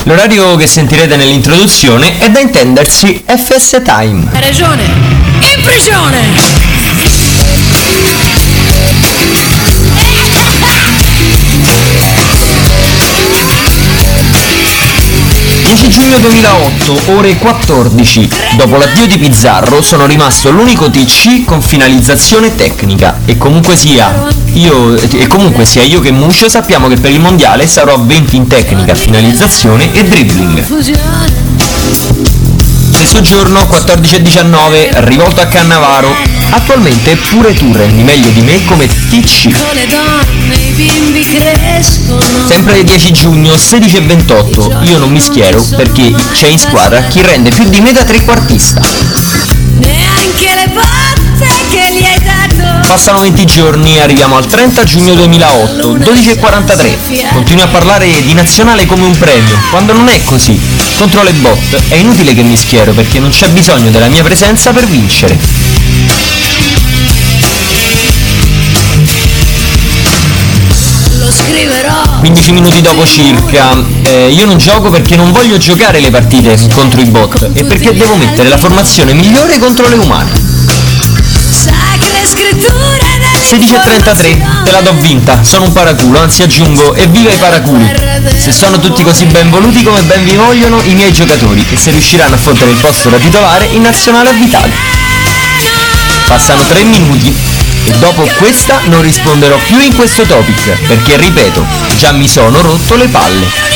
L'orario che sentirete nell'introduzione è da intendersi FS Time. Hai ragione, in prigione! 10 giugno 2008, ore 14. Dopo l'addio di Pizzarro sono rimasto l'unico TC con finalizzazione tecnica e comunque sia io che Muscio sappiamo che per il mondiale sarò a 20 in tecnica, finalizzazione e dribbling. Stesso giorno, 14 e 19, rivolto a Cannavaro. Attualmente pure tu rendi meglio di me come TC. Sempre 10 giugno, 16 e 28, io non mi schiero perché c'è in squadra chi rende più di me da trequartista. Neanche le botte che gli hai dato. Passano 20 giorni, arriviamo al 30 giugno 2008, 12 e 43. Continui a parlare di nazionale come un premio, quando non è così. Contro le bot è inutile che mi schiero perché non c'è bisogno della mia presenza per vincere. Lo scriverò. 15 minuti dopo circa, io non gioco perché non voglio giocare le partite contro i bot e perché devo mettere la formazione migliore contro le umane. Sacre scritture. 16:33, te la do vinta, sono un paraculo, anzi aggiungo evviva i paraculi. Se sono tutti così ben voluti come ben vi vogliono i miei giocatori e se riusciranno a fottere il posto da titolare in nazionale a Vitali. Passano 3 minuti e dopo questa non risponderò più in questo topic perché ripeto, già mi sono rotto le palle.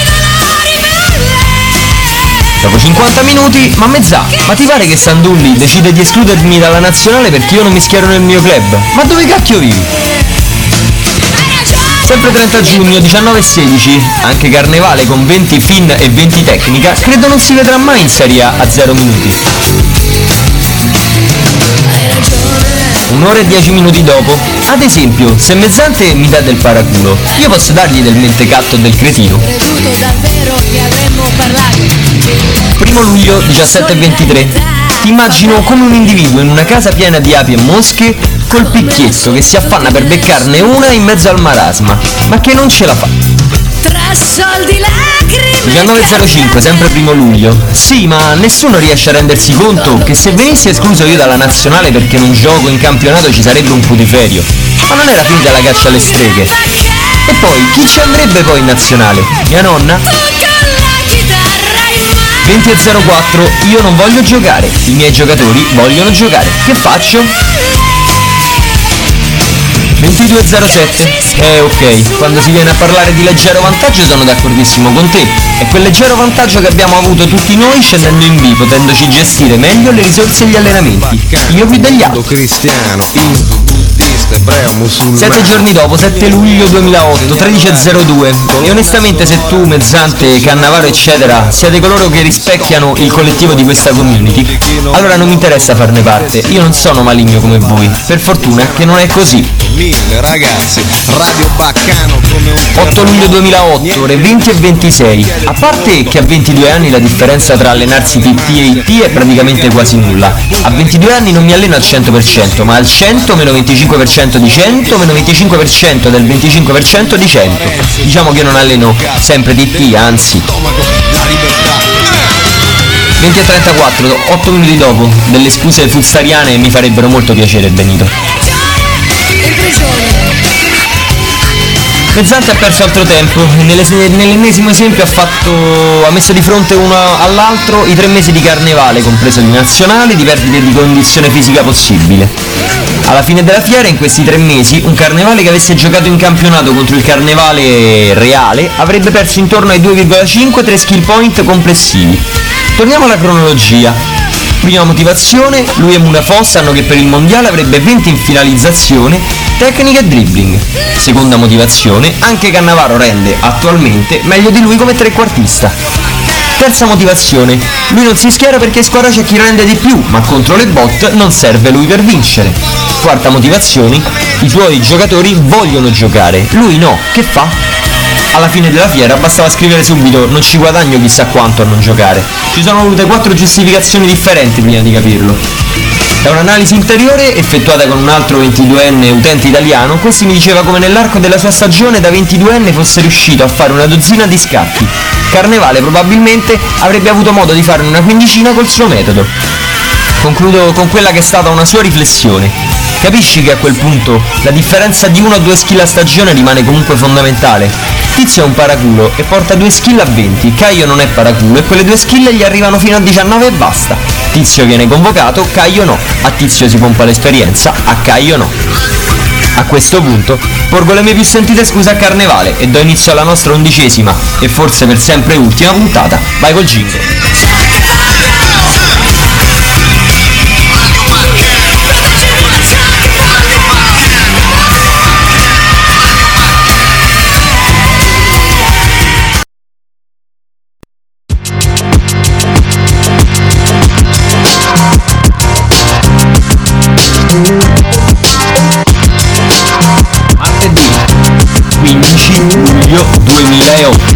Dopo 50 minuti, ma ti pare che Sandulli decide di escludermi dalla nazionale perché io non mi schiero nel mio club? Ma dove cacchio vivi? Sempre 30 giugno, 19 e 16, anche Carnevale con 20 fin e 20 tecnica, credo non si vedrà mai in Serie A 0 minuti. Un'ora e 10 minuti dopo, ad esempio, se Mezzante mi dà del paraculo, io posso dargli del mentecatto o del cretino. 1 luglio 17 e 23. Ti immagino come un individuo in una casa piena di api e mosche col picchietto che si affanna per beccarne una in mezzo al marasma, ma che non ce la fa. 19.05, sempre 1 luglio. Sì, ma nessuno riesce a rendersi conto che se venissi escluso io dalla nazionale perché non gioco in campionato ci sarebbe un putiferio. Ma non era finita la caccia alle streghe. E poi, chi ci andrebbe poi in nazionale? Mia nonna? 20.04, io non voglio giocare, i miei giocatori vogliono giocare, che faccio? 22.07, ok, quando si viene a parlare di leggero vantaggio sono d'accordissimo con te, è quel leggero vantaggio che abbiamo avuto tutti noi scendendo in B, potendoci gestire meglio le risorse e gli allenamenti, io più degli altri. Cristiano, buddista, ebreo, musulmano. 7 giorni dopo, 7 luglio 2008, 13.02, e onestamente se tu, Mezzante, Cannavaro eccetera, siete coloro che rispecchiano il collettivo di questa community, allora non mi interessa farne parte, io non sono maligno come voi, per fortuna che non è così. Ragazzi, Radio Baccano come un 8 luglio 2008, ore 20 e 26. A parte che a 22 anni la differenza tra allenarsi PT e IT è praticamente quasi nulla. A 22 anni non mi alleno al 100%, ma al 100 meno 25% di 100 meno 25% del 25% di 100. Diciamo che non alleno sempre TT, anzi. 20 e 34, 8 minuti dopo, delle scuse fuzzariane mi farebbero molto piacere, Benito. Mezzante ha perso altro tempo e nell'ennesimo esempio ha messo di fronte uno all'altro i 3 mesi di carnevale, compreso di nazionale, di perdite di condizione fisica possibile. Alla fine della fiera, in questi 3 mesi, un carnevale che avesse giocato in campionato contro il carnevale reale avrebbe perso intorno ai 2,5-3 skill point complessivi. Torniamo alla cronologia. Prima motivazione, lui e Munafò sanno che per il mondiale avrebbe 20 in finalizzazione, tecnica e dribbling. Seconda motivazione, anche Cannavaro rende, attualmente, meglio di lui come trequartista. Terza motivazione, lui non si schiera perché in squadra c'è chi rende di più, ma contro le bot non serve lui per vincere. Quarta motivazione, i suoi giocatori vogliono giocare, lui no, che fa? Alla fine della fiera bastava scrivere subito non ci guadagno chissà quanto a non giocare. Ci sono volute 4 giustificazioni differenti prima di capirlo. Da un'analisi ulteriore effettuata con un altro 22enne utente italiano, questi mi diceva come nell'arco della sua stagione da 22enne fosse riuscito a fare una dozzina di scatti. Carnevale probabilmente avrebbe avuto modo di farne una quindicina col suo metodo. Concludo con quella che è stata una sua riflessione. Capisci che a quel punto la differenza di 1 o 2 skill a stagione rimane comunque fondamentale? Tizio è un paraculo e porta 2 skill a 20, Caio non è paraculo e quelle 2 skill gli arrivano fino a 19 e basta. Tizio viene convocato, Caio no. A Tizio si pompa l'esperienza, a Caio no. A questo punto porgo le mie più sentite scuse a Carnevale e do inizio alla nostra 11ª e forse per sempre ultima puntata. Vai col jingle. Martedì 15 luglio 2008.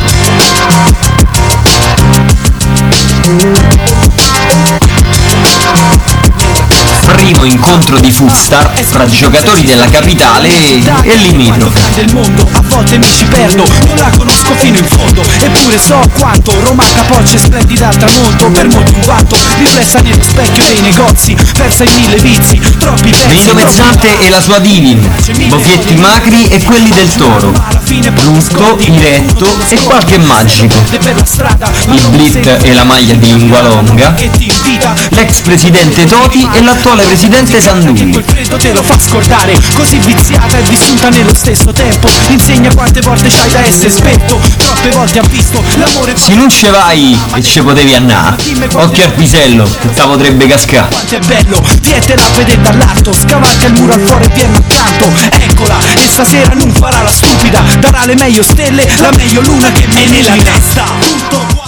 Primo incontro di Footstar fra giocatori della capitale e limitrofe. Del mondo, a volte mi ci perdo, non la conosco fino in fondo, eppure so quanto Roma capoccia e splendida al tramonto, per molti un vanto, riflessa nello specchio dei negozi, persa in 1000 vizi, troppi versi. Benito Mezzante e la sua Divin, Bocchetti Macri e quelli del Toro, Brutto, Iretto e qualche magico, il Blit e la maglia di lingua longa, l'ex presidente Toti e l'attuale presidente Sandulli. Quel freddo te lo fa scordare, così viziata e vissuta nello stesso tempo, insegna quante volte c'hai da essere spetto, troppe volte ha visto l'amore. Se non ce vai e ce potevi annà, occhio al pisello che te potrebbe cascare. Quanto è bello, dietela a vedere dall'alto, scavalca il muro al fuori e viene accanto, eccola, e stasera non farà la stupida, darà le meglio stelle, la meglio luna che me nella testa. Tutto qua.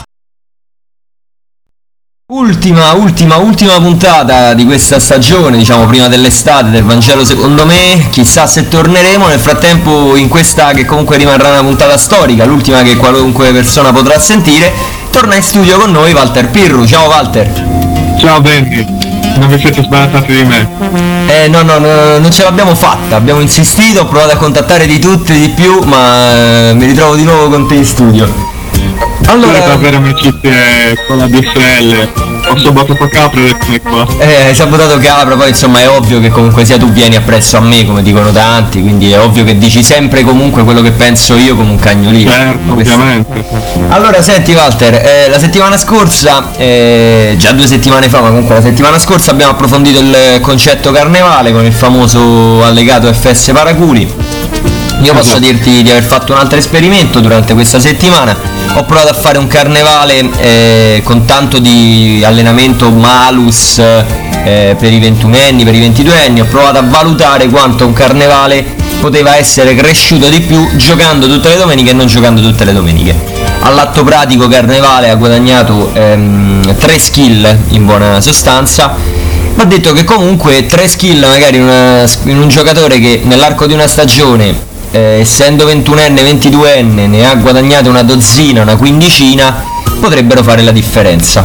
Ultima puntata di questa stagione, diciamo prima dell'estate del Vangelo secondo me, chissà se torneremo, nel frattempo in questa che comunque rimarrà una puntata storica, l'ultima che qualunque persona potrà sentire, torna in studio con noi Walter Pirru. Ciao Walter. Ciao Benny, non vi siete sbarazzati di me? No, non ce l'abbiamo fatta, abbiamo insistito, ho provato a contattare di tutti e di più, ma mi ritrovo di nuovo con te in studio. Allora, per avere amicizie con la DSL, ho sabotato Capra ed eccomi qua. Hai sabotato Capra, poi insomma è ovvio che comunque sia tu vieni appresso a me, come dicono tanti, quindi è ovvio che dici sempre comunque quello che penso io come un cagnolino. Certo, ovviamente. Allora senti Walter, la settimana scorsa, già 2 settimane fa, ma comunque la settimana scorsa abbiamo approfondito il concetto carnevale con il famoso allegato FS Paraculi. Io posso dirti di aver fatto un altro esperimento durante questa settimana, ho provato a fare un carnevale con tanto di allenamento malus per i 21enni, per i 22enni, ho provato a valutare quanto un carnevale poteva essere cresciuto di più giocando tutte le domeniche e non giocando tutte le domeniche. All'atto pratico Carnevale ha guadagnato 3 skill in buona sostanza. Va detto che comunque 3 skill magari in un giocatore che nell'arco di una stagione, essendo 21enne, 22enne, ne ha guadagnate una dozzina, una quindicina, potrebbero fare la differenza.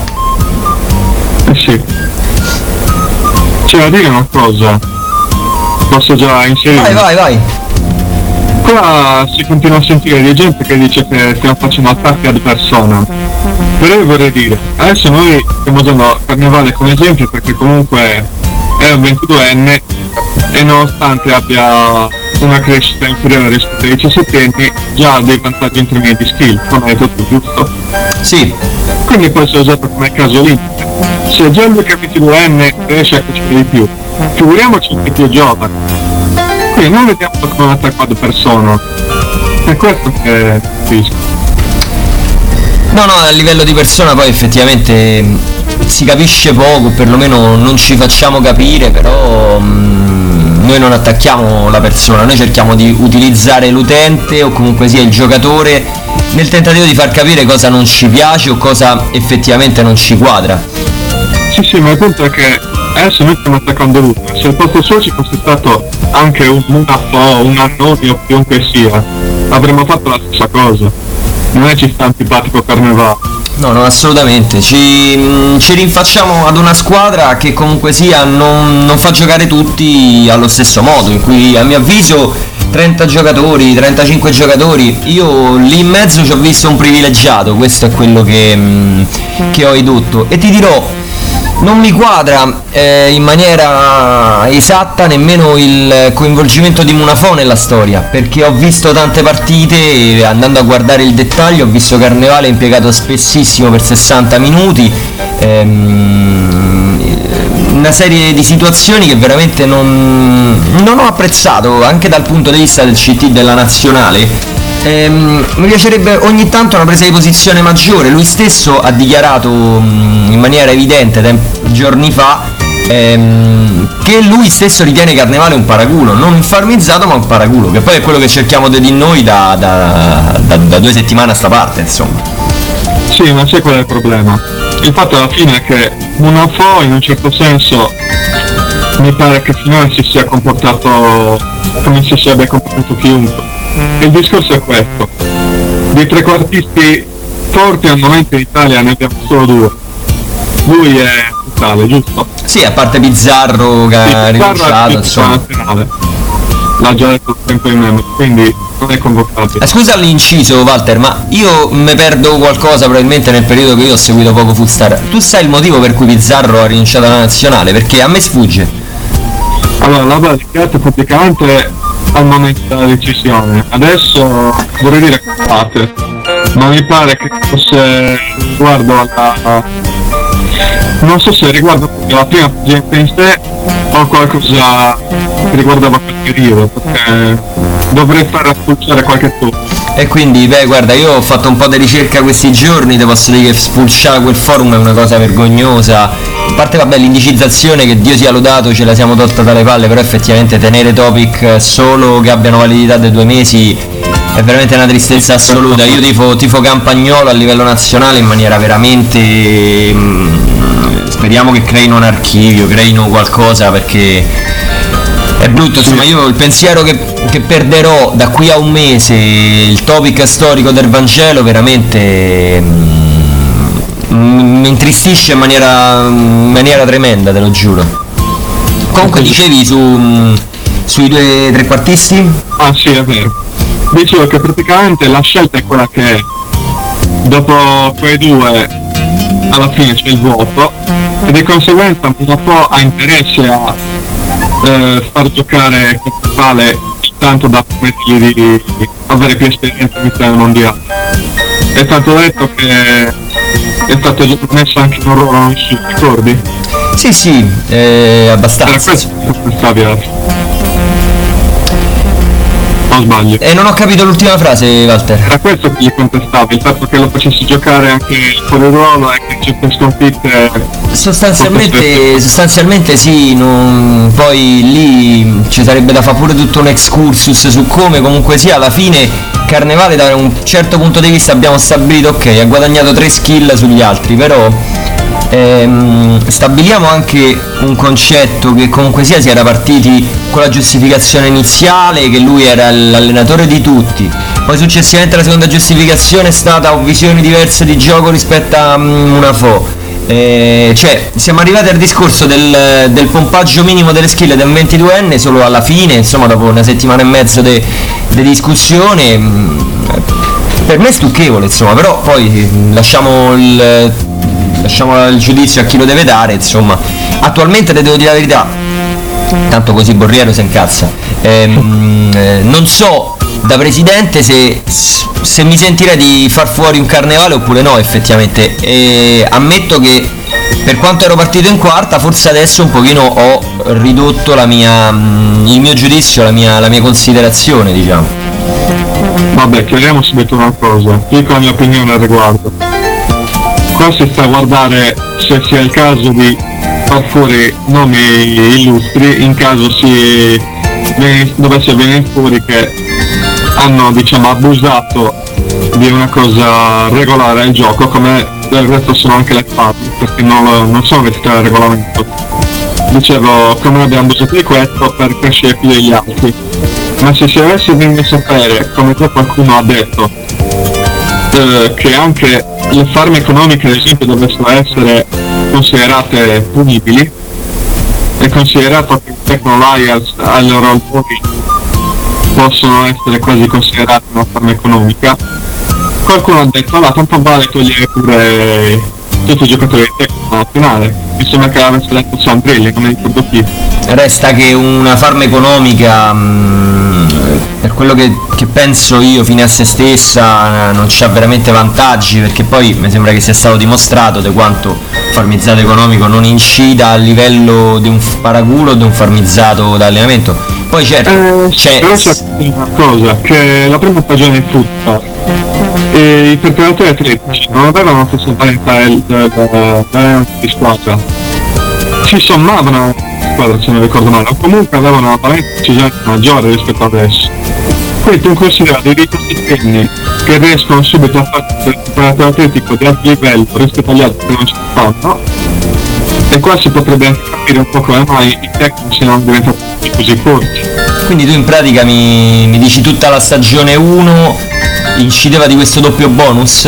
Sì. C'è da dire una cosa, posso già inserire? Vai. Qua si continua a sentire di gente che dice che stiamo facendo attacchi ad persona. Però io vorrei dire, adesso noi stiamo usando Carnevale come esempio perché comunque è un 22enne e nonostante abbia una crescita inferiore rispetto ai 17enni già ha dei vantaggi intermedi di skill, come hai detto, giusto? Sì. Quindi può essere usato come caso limite. Se già il 22enne riesce a crescere di più, figuriamoci che più giovane. Quindi non vediamo come un attacco ad persona. È questo che capisco. No, a livello di persona poi effettivamente si capisce poco, perlomeno non ci facciamo capire, però noi non attacchiamo la persona, noi cerchiamo di utilizzare l'utente o comunque sia il giocatore nel tentativo di far capire cosa non ci piace o cosa effettivamente non ci quadra. Sì, ma il punto è che adesso noi stiamo attaccando lui, se al posto suo ci fosse stato anche un affo, un annoni o chiunque sia, avremmo fatto la stessa cosa. Non è ci sta antipatico Carnevale. No, assolutamente. Ci rinfacciamo ad una squadra che comunque sia non fa giocare tutti allo stesso modo, in cui a mio avviso 30 giocatori, 35 giocatori, io lì in mezzo ci ho visto un privilegiato, questo è quello che ho edotto. E ti dirò, non mi quadra in maniera esatta nemmeno il coinvolgimento di Munafò nella storia, perché ho visto tante partite e andando a guardare il dettaglio ho visto Carnevale impiegato spessissimo per 60 minuti, una serie di situazioni che veramente non ho apprezzato anche dal punto di vista del CT della nazionale. Mi piacerebbe ogni tanto una presa di posizione maggiore. Lui stesso ha dichiarato in maniera evidente giorni fa che lui stesso ritiene Carnevale un paraculo, non un farmizzato ma un paraculo, che poi è quello che cerchiamo di dire noi da 2 settimane a sta parte, insomma. Sì, ma sai qual è il problema? Il fatto alla fine è che Munafò in un certo senso mi pare che finora si sia comportato come se si abbia comportato chiunque. Il discorso è questo: dei trequartisti forti al momento in Italia ne abbiamo solo 2. Lui è totale, giusto? Sì, a parte Bizzarro che ha rinunciato, insomma. L'ha già detto tempo in meno, quindi non è convocabile. Scusa l'inciso, Walter, ma io mi perdo qualcosa probabilmente nel periodo che io ho seguito poco Fustar. Tu sai il motivo per cui Bizzarro ha rinunciato alla nazionale? Perché a me sfugge. Allora, l'ha dichiarato pubblicamente al momento della decisione. Adesso vorrei dire cazzate, ma mi pare che fosse riguardo alla... non so se riguarda la prima presente in sé o qualcosa che riguardava quel periodo, perché dovrei far spulciare qualche tubo. E quindi, guarda, io ho fatto un po' di ricerca questi giorni, ti posso dire che spulciare quel forum è una cosa vergognosa. A parte, vabbè, l'indicizzazione, che Dio sia lodato, ce la siamo tolta dalle palle, però effettivamente tenere topic solo che abbiano validità dei 2 mesi è veramente una tristezza assoluta. Io tifo Campagnolo a livello nazionale in maniera veramente... speriamo che creino un archivio, creino qualcosa, perché è brutto, insomma. Io il pensiero che perderò da qui a un mese il topic storico del Vangelo veramente mi intristisce in maniera tremenda, te lo giuro. Comunque dicevi sui 2 trequartisti? Ah sì, è vero. Dicevo che praticamente la scelta è quella che è. Dopo quei 2 alla fine c'è il voto e di conseguenza Munafò ha interesse a far giocare Carnevale tanto da permettergli di avere più esperienza in Italia mondiale. È tanto detto che è stato già promesso anche un ruolo non ci ricordi? Sì, abbastanza. Era questo che stavi non sbaglio. E non ho capito l'ultima frase, Walter. Era questo che gli contestavi, il fatto che lo facessi giocare anche fuori ruolo e che certe sconfitte... Sostanzialmente sì, poi lì ci sarebbe da fare pure tutto un excursus su come comunque sia alla fine Carnevale da un certo punto di vista abbiamo stabilito, ok, ha guadagnato 3 skill sugli altri, però stabiliamo anche un concetto che comunque sia si era partiti con la giustificazione iniziale che lui era l'allenatore di tutti, poi successivamente la seconda giustificazione è stata ho visioni diverse di gioco rispetto a Munafò, cioè siamo arrivati al discorso del pompaggio minimo delle skill del 22enne solo alla fine, insomma dopo una settimana e mezzo di discussione. Per me è stucchevole, insomma, però poi lasciamo il giudizio a chi lo deve dare, insomma. Attualmente te devo dire la verità, tanto così Borriero si incazza, non so da presidente se mi sentirei di far fuori un Carnevale oppure no, effettivamente. Ammetto che per quanto ero partito in quarta, forse adesso un pochino ho ridotto il mio giudizio, la mia considerazione, diciamo. Vabbè, chiariamo subito una cosa, dico la mia opinione al riguardo. Qua si sta a guardare se sia il caso di far fuori nomi illustri in caso dovesse venire fuori che hanno, diciamo, abusato di una cosa regolare al gioco, come del resto sono anche le parti, perché non sono vestite al regolamento. Dicevo, come abbiamo abusato di questo per crescere più degli altri. Ma se si avesse venuto a sapere, come già qualcuno ha detto, che anche le farme economiche ad esempio dovessero essere considerate punibili, è considerato che i technoliars ai loro autori possono essere quasi considerati una farma economica, qualcuno ha detto tanto vale togliere pure tutti i giocatori di Tecno nazionale. Mi sembra che l'avesse detto Sandrilli, non mi ricordo chi. Resta che una farma economica, per quello che penso io, fine a se stessa, non c'ha veramente vantaggi, perché poi mi sembra che sia stato dimostrato di quanto farmizzato economico non incida a livello di un paraculo o di un farmizzato da allenamento. Poi certo c'è... Però c'è una cosa, che la prima stagione in futsal i preparatori atletici non avevano la stessa valenza di squadra, si sommavano a squadra se non ricordo male, o comunque avevano una valenza decisamente maggiore rispetto ad adesso. Quindi tu considera dei ricassettini che riescono subito a fare il preparatore atletico di alto livello rispetto agli altri che non ci fanno, e qua si potrebbe anche capire un po' come mai i tecnici siano diventati così corti. Quindi tu in pratica mi dici tutta la stagione 1 incideva di questo doppio bonus?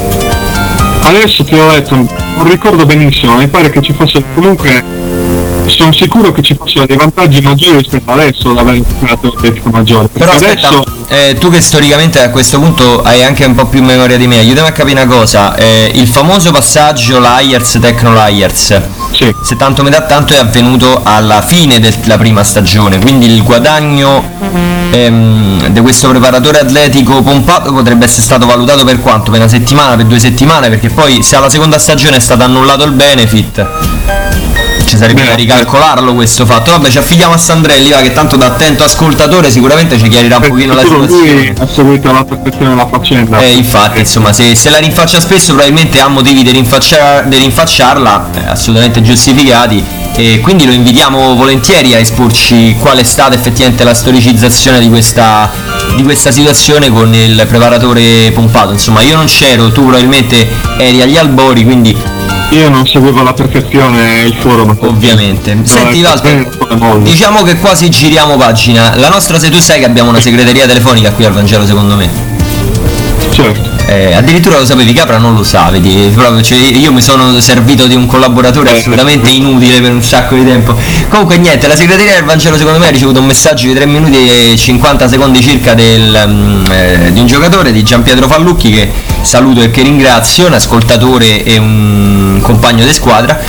Adesso ti ho detto, non ricordo benissimo, mi pare che ci fosse comunque, sono sicuro che ci fossero dei vantaggi maggiori rispetto adesso ad avere un preparatore atletico maggiore. Però aspetta, adesso... tu che storicamente a questo punto hai anche un po' più memoria di me, aiutami a capire una cosa, il famoso passaggio Liars Tecno Liars, Sì. se tanto mi dà tanto, è avvenuto alla fine della prima stagione, quindi il guadagno di questo preparatore atletico pompato potrebbe essere stato valutato per quanto? Per una settimana, per 2 settimane, perché poi se alla seconda stagione è stato annullato il benefit ci sarebbe da ricalcolarlo questo fatto. Vabbè, ci affidiamo a Sandrelli, va, che tanto da attento ascoltatore sicuramente ci chiarirà un pochino la situazione. Lui ha seguito la perfezione della faccenda. Infatti, insomma, se la rinfaccia spesso probabilmente ha motivi di rinfacciarla, assolutamente giustificati, e quindi lo invitiamo volentieri a esporci qual è stata effettivamente la storicizzazione di questa situazione con il preparatore pompato. Insomma, io non c'ero, tu probabilmente eri agli albori, quindi io non seguivo alla perfezione il forum. Ovviamente. Senti Walter, diciamo che quasi giriamo pagina. La nostra, se tu sai che abbiamo una segreteria telefonica qui al Vangelo secondo me. Certo. Addirittura lo sapevi, Capra non lo sa, vedi, proprio, cioè, io mi sono servito di un collaboratore assolutamente inutile per un sacco di tempo. Comunque niente, la segreteria del Vangelo secondo me ha ricevuto un messaggio di 3 minuti e 50 secondi circa di un giocatore, di Gianpietro Fallucchi, che saluto e che ringrazio, un ascoltatore e un compagno di squadra.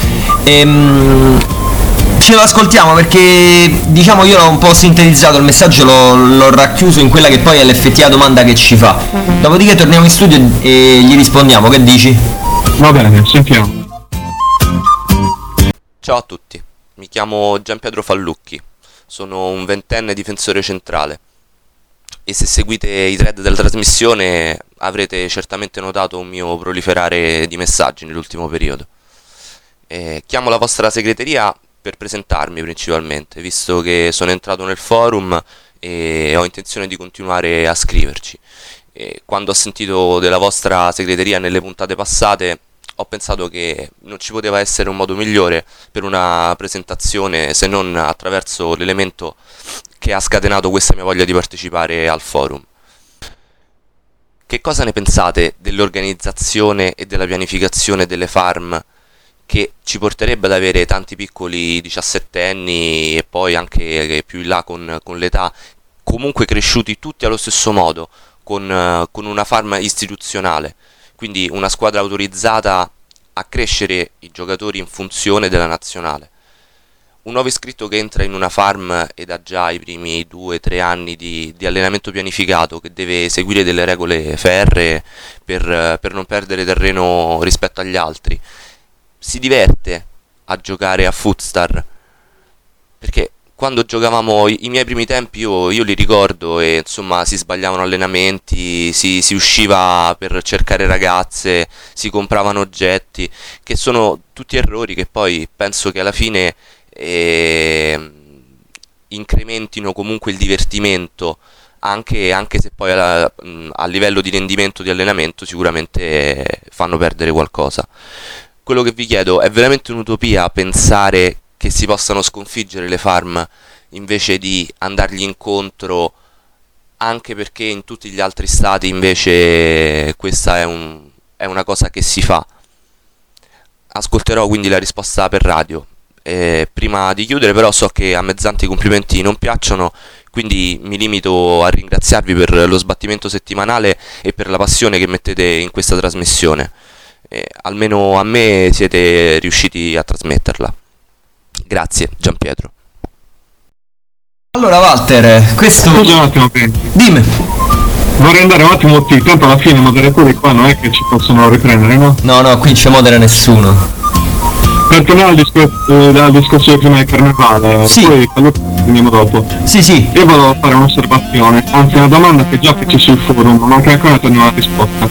Ce lo ascoltiamo perché, diciamo, io l'ho un po' sintetizzato il messaggio, l'ho racchiuso in quella che poi è l'effettiva domanda che ci fa. Dopodiché torniamo in studio e gli rispondiamo, che dici? Va bene, sentiamo. Ciao a tutti, mi chiamo Gianpietro Fallucchi, sono un 20enne difensore centrale e se seguite i thread della trasmissione avrete certamente notato un mio proliferare di messaggi nell'ultimo periodo. Chiamo la vostra segreteria per presentarmi principalmente, visto che sono entrato nel forum e ho intenzione di continuare a scriverci. Quando ho sentito della vostra segreteria nelle puntate passate ho pensato che non ci poteva essere un modo migliore per una presentazione se non attraverso l'elemento che ha scatenato questa mia voglia di partecipare al forum. Che cosa ne pensate dell'organizzazione e della pianificazione delle farm che ci porterebbe ad avere tanti piccoli 17enni e poi anche più in là con l'età, comunque cresciuti tutti allo stesso modo, con una farm istituzionale, quindi una squadra autorizzata a crescere i giocatori in funzione della nazionale. Un nuovo iscritto che entra in una farm ed ha già i primi 2-3 anni di allenamento pianificato, che deve seguire delle regole ferree per non perdere terreno rispetto agli altri. Si diverte a giocare a Footstar, perché quando giocavamo i miei primi tempi io li ricordo e insomma si sbagliavano allenamenti, si usciva per cercare ragazze, si compravano oggetti, che sono tutti errori che poi penso che alla fine incrementino comunque il divertimento, anche se poi a livello di rendimento di allenamento sicuramente fanno perdere qualcosa. Quello che vi chiedo, è veramente un'utopia pensare che si possano sconfiggere le farm invece di andargli incontro, anche perché in tutti gli altri stati invece questa è è una cosa che si fa. Ascolterò quindi la risposta per radio. Prima di chiudere però so che a Mezzante i complimenti non piacciono, quindi mi limito a ringraziarvi per lo sbattimento settimanale e per la passione che mettete in questa trasmissione. Almeno a me siete riusciti a trasmetterla. Grazie, Gianpietro. Allora Walter, questo... Scusa un attimo, Penny. Dimmi. Vorrei andare un attimo qui, tanto alla fine i moderatori qua non è che ci possono riprendere, no? No, qui non ci modera nessuno. Per tornare al discorso di prima di carnevale, sì. Poi andiamo dopo. Sì. Io volevo fare un'osservazione, anzi una domanda che già feci sul forum, ma che ancora non ho una risposta.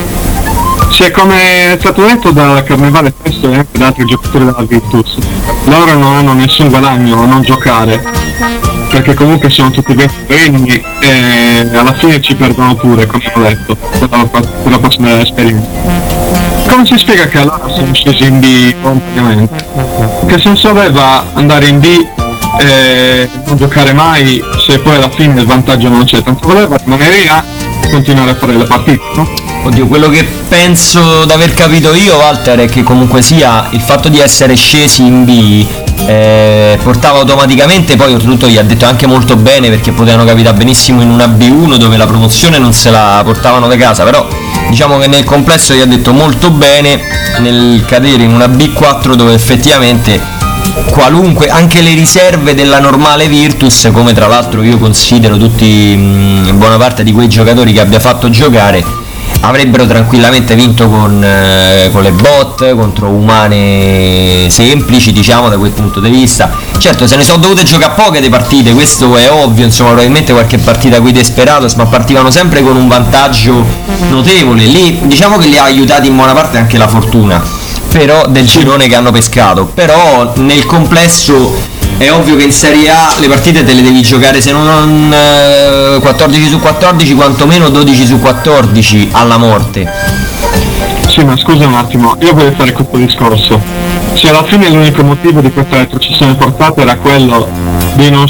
Se come è stato detto da Carnevale Festo e anche da altri giocatori della Virtus, loro non hanno nessun guadagno a non giocare, perché comunque sono tutti venni e alla fine ci perdono pure, come ho detto, per la prossima esperienza. Come si spiega che allora sono scesi in B volontariamente? Che senso aveva andare in B e non giocare mai se poi alla fine il vantaggio non c'è? Tanto voleva rimanere in A e continuare a fare le partite, no? Oddio, quello che penso d'aver capito io, Walter, è che comunque sia il fatto di essere scesi in B portava automaticamente, poi oltretutto gli ha detto anche molto bene, perché potevano capitare benissimo in una B1 dove la promozione non se la portavano da casa, però diciamo che nel complesso gli ha detto molto bene nel cadere in una B4 dove effettivamente qualunque, anche le riserve della normale Virtus, come tra l'altro io considero tutti buona parte di quei giocatori che abbia fatto giocare, avrebbero tranquillamente vinto con le bot contro umane semplici, diciamo, da quel punto di vista. Certo, se ne sono dovute giocare poche di partite, questo è ovvio, insomma, probabilmente qualche partita qui Desperados, ma partivano sempre con un vantaggio notevole. Lì diciamo che li ha aiutati in buona parte anche la fortuna, però del girone che hanno pescato. Però nel complesso è ovvio che in Serie A le partite te le devi giocare, se non 14 su 14, quantomeno 12 su 14 alla morte. Sì, ma scusa un attimo, io voglio fare questo discorso. Se alla fine l'unico motivo di questa retrocessione portata era quello di non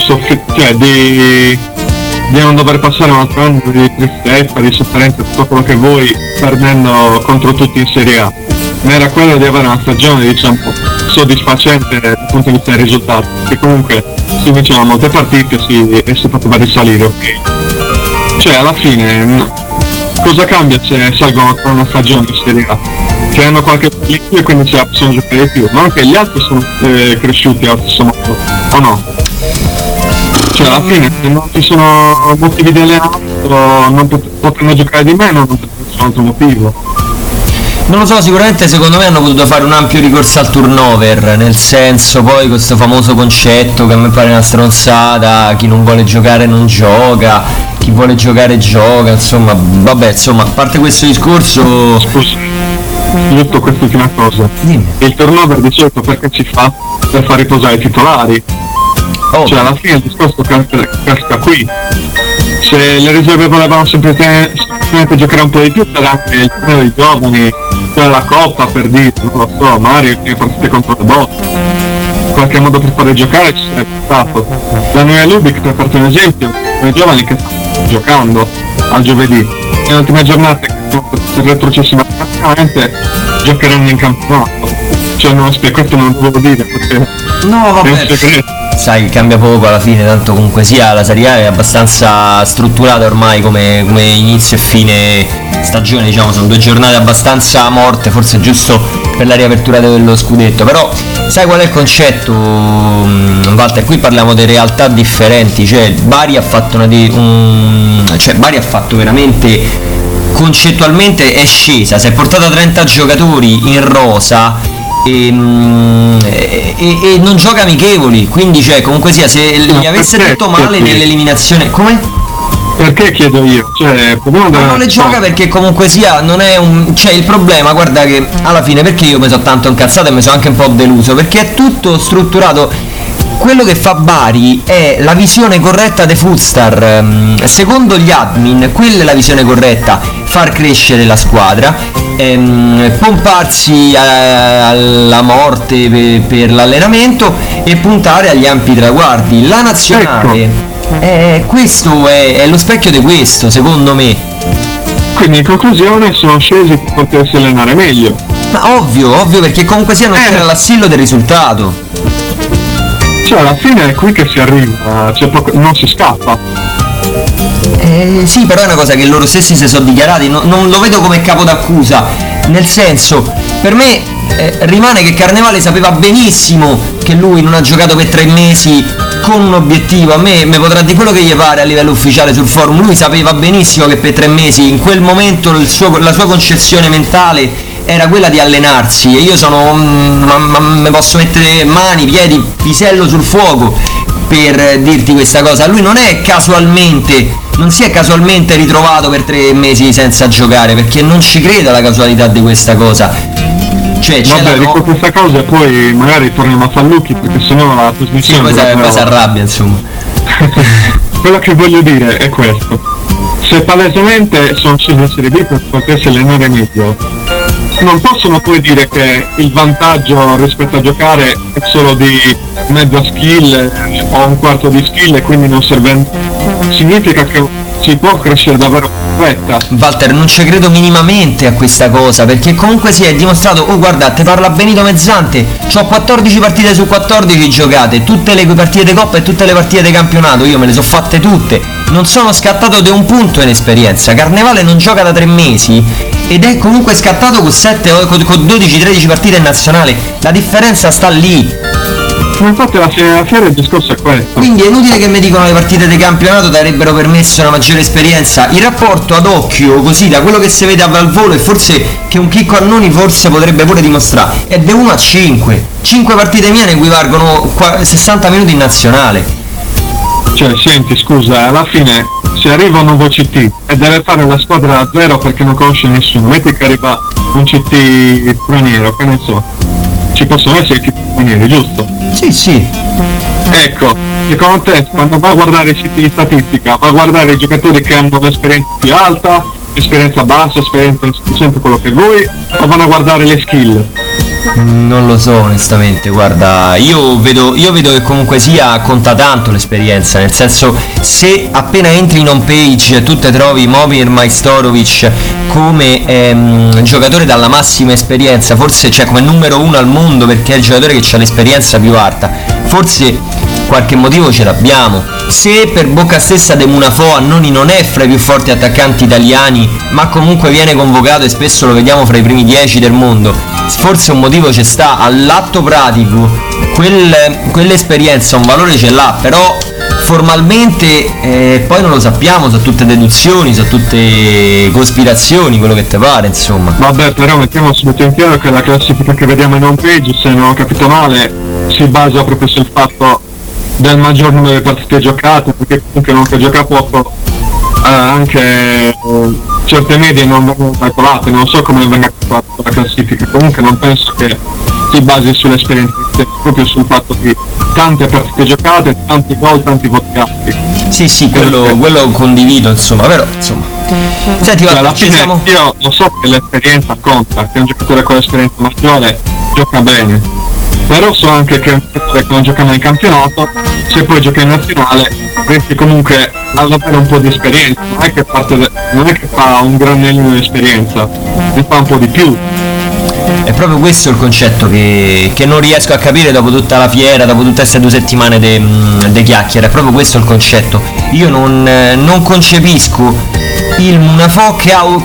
di non dover passare un altro anno di tristezza, di sofferenza, tutto quello che vuoi, perdendo contro tutti in Serie A, ma era quello di avere una stagione, diciamo, soddisfacente dal punto di vista del risultato, che comunque si vincevano molte partite e si poteva risalire, ok? Cioè alla fine cosa cambia se salgono con una stagione in Serie A? Che hanno qualche più e quindi ce la possono giocare di più, ma anche gli altri sono cresciuti allo stesso modo, o no? Cioè alla fine se non ci sono motivi di allenamento non potranno giocare di meno, non c'è un altro motivo. Non lo so, sicuramente secondo me hanno potuto fare un ampio ricorso al turnover, nel senso, poi questo famoso concetto che a me pare una stronzata, chi non vuole giocare non gioca, chi vuole giocare gioca, insomma, vabbè, insomma, a parte questo discorso... Scusa, detto quest'ultima cosa. Dimmi. Il turnover di solito perché si fa? Per far riposare i titolari. Oh. Cioè alla fine il discorso casca qui. Se le riserve volevano semplicemente giocare un po' di più, c'era anche il torneo dei giovani, c'era la coppa per dire, non lo so, Mario che partite contro le bot. In qualche modo per fare giocare ci sarebbe stato. La Nuova Lubic, per farti un esempio, sono i giovani che stanno giocando al giovedì. Le ultime giornate che sono retrocesse praticamente giocheranno in campionato. Cioè non spiego, questo non lo devo dire perché no, vabbè. è un segreto. Sai, cambia poco alla fine, tanto comunque sia la Serie A è abbastanza strutturata ormai come inizio e fine stagione, diciamo, sono 2 giornate abbastanza morte, forse giusto per la riapertura dello scudetto, però sai qual è il concetto, Walter? Qui parliamo di realtà differenti, cioè Bari ha fatto Bari ha fatto veramente, concettualmente è scesa, si è portata 30 giocatori in rosa e non gioca amichevoli, quindi cioè comunque sia, se gli avesse detto male nell'eliminazione, come? Perché chiedo io? Cioè, ma non le gioca perché comunque sia non è un... Cioè il problema, guarda che alla fine, perché io mi sono tanto incazzato e mi sono anche un po' deluso, perché è tutto strutturato. Quello che fa Bari è la visione corretta dei Footstar, secondo gli admin quella è la visione corretta, far crescere la squadra, pomparsi alla morte per l'allenamento e puntare agli ampi traguardi. La nazionale, questo è lo specchio di questo, secondo me. quindi in conclusione sono scesi per potersi allenare meglio. Ma ovvio, perché comunque sia non c'era l'assillo del risultato. Cioè alla fine è qui che si arriva, non si scappa. Sì, però è una cosa che loro stessi si sono dichiarati, non lo vedo come capo d'accusa, nel senso, per me rimane che Carnevale sapeva benissimo che lui non ha giocato per 3 mesi con un obiettivo. A me mi potrà dire quello che gli pare a livello ufficiale sul forum, lui sapeva benissimo che per 3 mesi in quel momento la sua concezione mentale era quella di allenarsi, e io mi posso mettere mani, piedi, pisello sul fuoco per dirti questa cosa. Lui non si è casualmente ritrovato per 3 mesi senza giocare, perché non ci credo alla casualità di questa cosa. Cioè, vabbè, dico questa cosa e poi magari torniamo a Fallucchi, perché sennò la trasmissione poi si arrabbia, insomma. Quello che voglio dire è questo: se palesemente sono scesi in Serie B per potersi allenare meglio, non possono poi dire che il vantaggio rispetto a giocare è solo di mezza skill o un quarto di skill e quindi non serve. Significa che si può crescere davvero fretta. Walter, non ci credo minimamente a questa cosa, perché comunque si è dimostrato, guarda, te parla Benito Mezzante, c'ho 14 partite su 14 giocate, tutte le partite di Coppa e tutte le partite di campionato, io me le so fatte tutte, non sono scattato di un punto in esperienza. Carnevale non gioca da 3 mesi ed è comunque scattato con 12-13 partite in nazionale, la differenza sta lì. Ma infatti alla fine della fiera il discorso è questo. Quindi è inutile che mi dicono le partite di campionato darebbero permesso una maggiore esperienza. Il rapporto ad occhio, così, da quello che si vede al volo, e forse che un Chicco Annoni forse potrebbe pure dimostrare, è di 1 a 5. 5 partite mie ne equivalgono 60 minuti in nazionale. Cioè, senti, scusa, alla fine se arriva un nuovo CT e deve fare la squadra da zero perché non conosce nessuno, metti che arriva un CT straniero, che ne so, ci possono essere CT stranieri, giusto? Sì. Ecco, secondo te quando va a guardare i siti di statistica, va a guardare i giocatori che hanno un'esperienza più alta, esperienza bassa, esperienza insufficiente, quello che vuoi, o vanno a guardare le skill? Non lo so onestamente, guarda, io vedo che comunque sia conta tanto l'esperienza, nel senso, se appena entri in home page tu te trovi Momir Majstorovic come giocatore dalla massima esperienza, forse cioè come numero 1 al mondo, perché è il giocatore che ha l'esperienza più alta, forse qualche motivo ce l'abbiamo. Se per bocca stessa De Munafò Annoni non è fra i più forti attaccanti italiani, ma comunque viene convocato e spesso lo vediamo fra i primi 10 del mondo, forse un motivo ci sta. All'atto pratico quell'esperienza un valore ce l'ha, però formalmente poi non lo sappiamo, sono tutte deduzioni, sono tutte cospirazioni, quello che te pare, insomma. Vabbè, però mettiamo subito in chiaro che la classifica che vediamo in home page, se non ho capito male, si basa proprio sul fatto del maggior numero di partite giocate, perché comunque non che gioca poco, anche certe medie non vengono calcolate, non so come venga calcolata la classifica, comunque non penso che si basi sull'esperienza, proprio sul fatto di tante partite giocate, tanti gol, tanti voti. Sì, quello condivido, insomma, però insomma. Senti, cioè, alla fine io lo so che l'esperienza conta, che un giocatore con l'esperienza maggiore gioca bene, però so anche che un giocatore che non gioca mai in campionato, se poi gioca in nazionale, resti comunque ad avere un po' di esperienza, non è che fa un granellino di esperienza, ne fa un po' di più. È proprio questo il concetto che non riesco a capire dopo tutta la fiera, dopo tutte queste 2 settimane de chiacchiere, è proprio questo il concetto. Io non concepisco il Munafò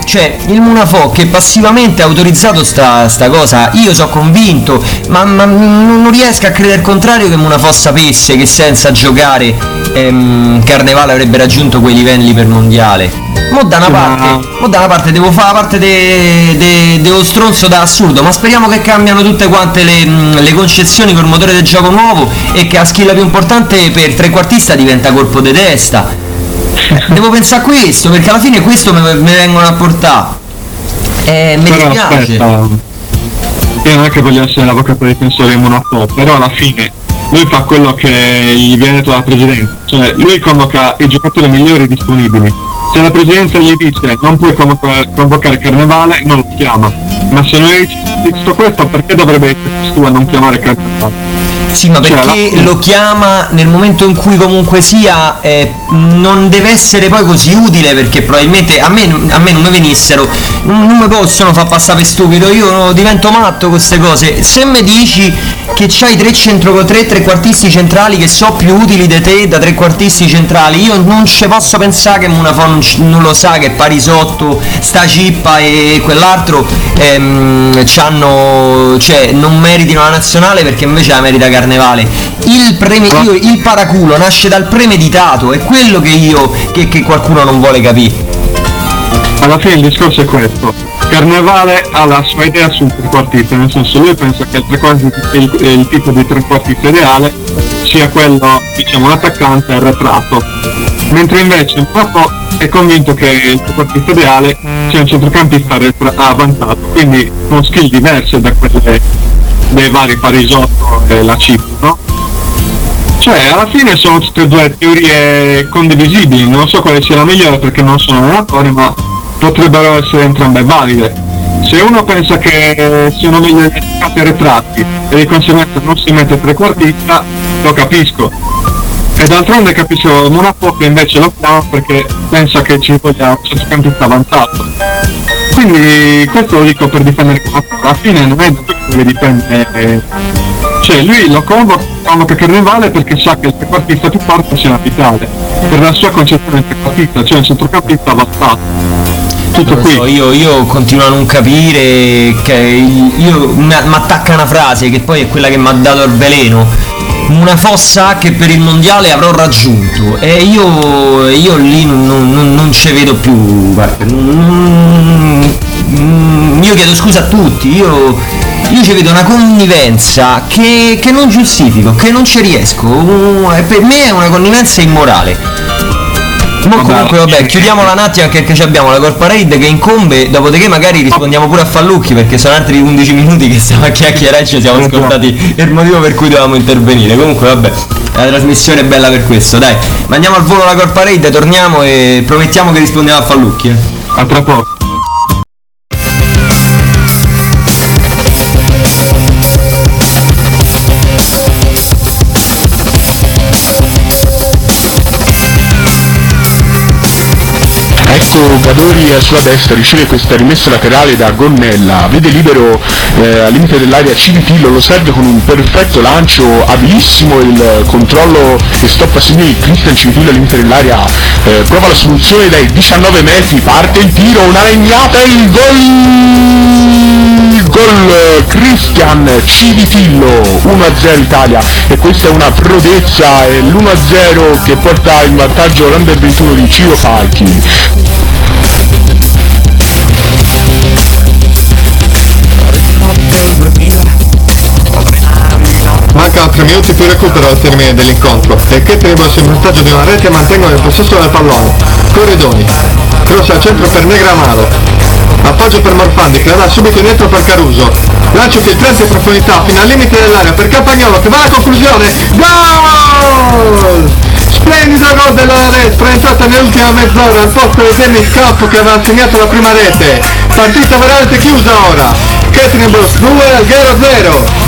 che passivamente ha autorizzato sta cosa. Io sono convinto, ma non riesco a credere il contrario, che Munafò sapesse che senza giocare Carnevale avrebbe raggiunto quei livelli per mondiale. Mo da una parte devo fare la parte dello stronzo da assurdo, ma speriamo che cambiano tutte quante le concezioni col motore del gioco nuovo e che la skill più importante per trequartista diventa colpo di testa. Devo pensare a questo, perché alla fine questo mi vengono a portare. Mi dispiace. Aspetta, io non è che voglio essere l'avvocato difensore di Munafò, però alla fine lui fa quello che gli viene detto dalla presidenza, cioè lui convoca i giocatori migliori disponibili. Se la presidenza gli dice non puoi convocare Carnevale, non lo chiama, ma se noi dici questo, perché dovrebbe essere tu a non chiamare Carnevale? Sì, ma perché lo chiama nel momento in cui comunque sia non deve essere poi così utile, perché probabilmente a me non mi venissero, non mi possono far passare per stupido, io divento matto con queste cose. Se mi dici che c'hai tre trequartisti centrali che so più utili di te da trequartisti centrali, io non ci posso pensare che Munafò non lo sa che Parisotto, sta Cippa e quell'altro non meritino la nazionale, perché invece la merita Carnevale. Il paraculo nasce dal premeditato, è quello che qualcuno non vuole capire. Alla fine il discorso è questo: Carnevale ha la sua idea sul trequartista, nel senso, lui pensa che il tipo di trequartista ideale sia quello, diciamo, l'attaccante arretrato, mentre invece Munafò è convinto che il trequartista ideale sia un centrocampista avanzato, quindi con skill diverse da quelle dei vari Parisotto e la Cippa, no? Cioè, alla fine sono tutte e due teorie condivisibili, non so quale sia la migliore perché non sono allenatore, ma potrebbero essere entrambe valide. Se uno pensa che siano meglio gli attaccanti arretrati e di conseguenza non si mette trequartista, lo capisco. E d'altronde capisco Munafò che invece lo fa perché pensa che ci voglia un centrocampista avanzato. Quindi questo lo dico per difendere Munafò, alla fine non è da tutto che dipende. Cioè lui lo convoca Carnevale perché sa che il trequartista più forte sia l'abitale, per la sua concezione trequartista, cioè un centrocampista avanzato. Tutto qui. So, io continuo a non capire, che mi attacca una frase che poi è quella che mi ha dato il veleno: Munafò sa che per il mondiale avrò raggiunto, e io lì non ci vedo più, guarda, io chiedo scusa a tutti, io ci vedo una connivenza che non giustifico, che non ci riesco, per me è una connivenza immorale. Comunque vabbè, chiudiamola un attimo anche perché abbiamo la Coppa Raid che incombe, dopodiché magari rispondiamo pure a Fallucchi, perché sono altri 11 minuti che stiamo a chiacchierare e ci siamo ascoltati il motivo per cui dovevamo intervenire. Comunque vabbè, la trasmissione è bella per questo, dai, mandiamo al volo la Coppa Raid, torniamo e promettiamo che rispondiamo a Fallucchi. A tra poco. Ecco Gadori a sua destra riceve questa rimessa laterale da Gonnella, vede libero al limite dell'area Civitillo, lo serve con un perfetto lancio, abilissimo il controllo e stop a segno di Cristian Civitillo al limite dell'area, prova la soluzione dai 19 metri, parte il tiro, una legnata e il gol Cristian Civitillo, 1-0 Italia, e questa è una prodezza, è l'1-0 che porta in vantaggio l'Under 21 di Ciro Falchi. Mancano 3 minuti più recupero al termine dell'incontro e che Triboli sul vantaggio di una rete mantengono il possesso del pallone. Corridoni, cross al centro per Negramaro, appoggio per Morfandi che la dà subito indietro per Caruso, lancio filtrante in profondità fino al limite dell'area per Campagnolo che va alla conclusione. Gol! Splendido gol della Restra, entrata nell'ultima mezz'ora al posto di Dennis Campo che aveva segnato la prima rete. Partita veramente chiusa ora. Kettenbos 2 al 0-0.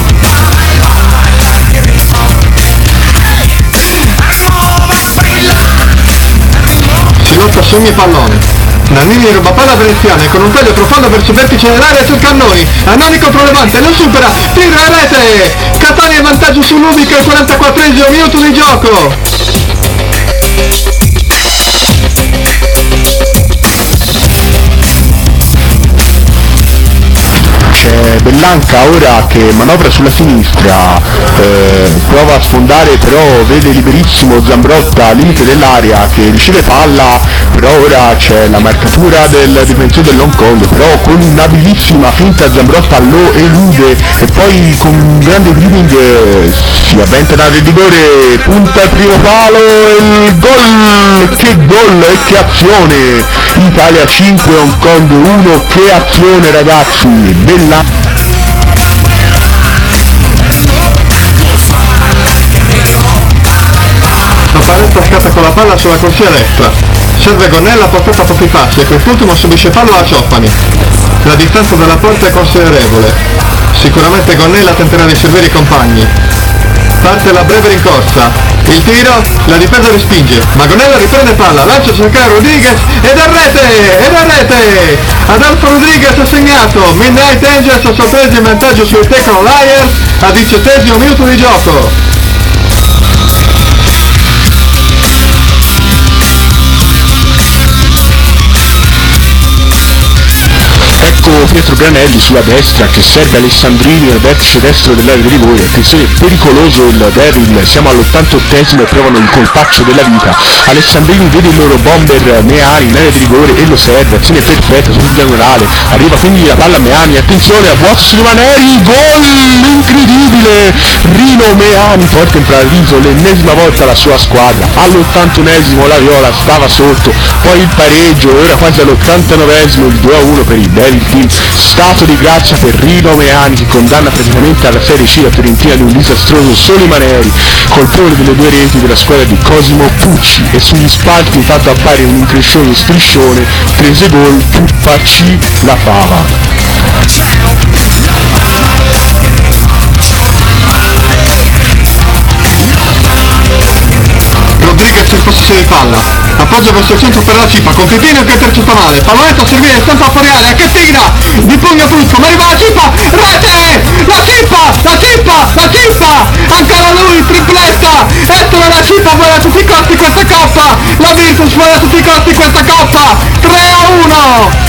Si lotta su ogni pallone. Nannini ruba palla veneziana e con un taglio profondo verso il vertice dell'area sul Cannoni. Annoni contro Levante, lo supera, tira a rete. Catania in vantaggio su Lubica al 44esimo minuto di gioco. C'è Bellanca ora che manovra sulla sinistra, prova a sfondare, però vede liberissimo Zambrotta al limite dell'area che riceve palla, però ora c'è la marcatura del difensore dell'Hong Kong, però con un'abilissima finta Zambrotta lo elude e poi con un grande dribbling si avventa da rigore, punta il primo palo e il gol! Che gol e che azione! Italia 5, Hong Kong 1, che azione ragazzi! Bella. La paletta scatta con la palla sulla corsia destra. Serve Gonnella, portata pochi passi e quest'ultimo subisce fallo a Ciofani. La distanza dalla porta è considerevole. Sicuramente Gonnella tenterà di servire i compagni. Parte la breve rincorsa. Il tiro, la difesa respinge. Magonella riprende palla, lancia a cercare Rodriguez ed a rete! Adolfo Rodriguez ha segnato. Midnight Angels ha sorpreso in vantaggio sui Techno Liars a 18° minuto di gioco. Ecco Pietro Granelli sulla destra che serve Alessandrini al vertice destro dell'area di rigore. Attenzione, pericoloso il Devil, siamo all'88esimo e provano il colpaccio della vita. Alessandrini vede il loro bomber Meani in area di rigore e lo serve, azione perfetta sul diagonale, arriva quindi la palla a Meani, attenzione a vuoto su Maneri, gol incredibile, Rino Meani porta in paradiso l'ennesima volta la sua squadra, all'81esimo la Viola stava sotto, poi il pareggio e ora quasi all'89esimo il 2-1 per il Devil Team. Stato di grazia per Rino Meani che condanna praticamente alla Serie C la Fiorentina di un disastroso Solimaneri, colpevole delle due reti della squadra di Cosimo Pucci, e sugli spalti intanto appare un increscioso striscione, prese gol, Pupacci la fava. Rodriguez in possesso di palla, appoggia verso il centro per la Cipa, con Pipino che intercetta male, pallonetto a servire, stampa fuori area, che tira, di pugno brusco, ma arriva la Cipa, rete, la Cipa, ancora lui, tripletta, Ettore la Cipa vuole a tutti i costi questa coppa, la Virtus vuole a tutti i costi questa coppa, 3-1!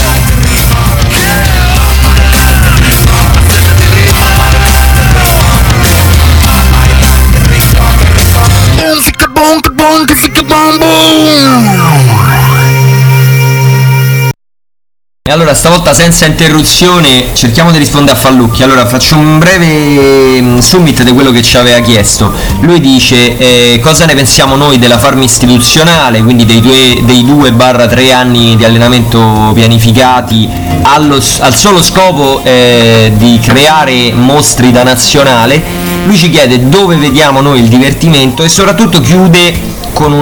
E allora stavolta senza interruzione cerchiamo di rispondere a Fallucchi. Allora faccio un breve summit di quello che ci aveva chiesto. Lui dice cosa ne pensiamo noi della farm istituzionale, quindi dei 2/3 anni di allenamento pianificati al solo scopo di creare mostri da nazionale. Lui ci chiede dove vediamo noi il divertimento e soprattutto chiude con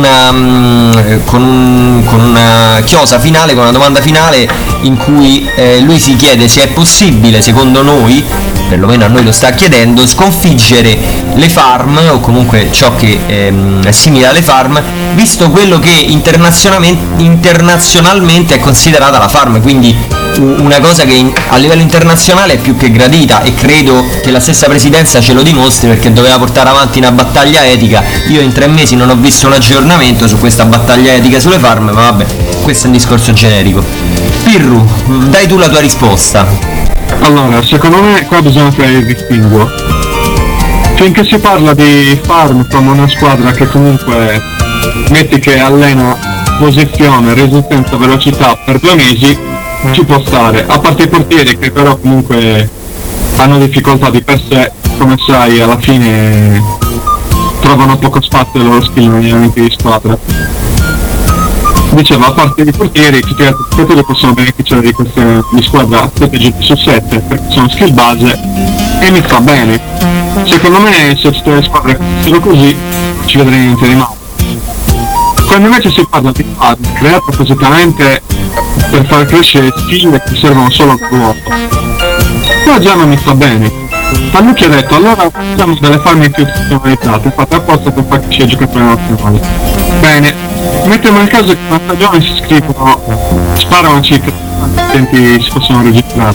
una chiosa finale, con una domanda finale in cui lui si chiede se è possibile, secondo noi, perlomeno a noi lo sta chiedendo, sconfiggere le farm o comunque ciò che è simile alle farm, visto quello che internazionalmente è considerata la farm, quindi una cosa che a livello internazionale è più che gradita, e credo che la stessa presidenza ce lo dimostri, perché doveva portare avanti una battaglia etica. Io in 3 mesi non ho visto un aggiornamento su questa battaglia etica sulle farm, ma vabbè, questo è un discorso generico. Pirru, dai tu la tua risposta. Allora, secondo me qua bisogna fare il distinguo. Finché si parla di farm come una squadra che comunque metti che allena posizione, resistenza, velocità per 2 mesi, ci può stare, a parte i portieri che però comunque hanno difficoltà di per sé, come sai alla fine trovano poco spazio ai loro skill negli allenamenti di squadra. Dicevo, a parte i portieri, tutti gli altri giocatori possono beneficiare di queste di squadra 7 giochi su 7 perché sono skill base e mi fa bene. Secondo me se tutte le squadre fossero così non ci vedrei niente di male. Quando invece si parla di farm creata appositamente per far crescere skill che servono solo al nuoto, qua già non mi sta bene. Fallucchi ha detto allora facciamo delle farm più personalizzate, fatte apposta per far crescere i giocatori nazionali. Bene, mettiamo il caso che una stagione si iscrivono, sparano circa quanti utenti si possono registrare.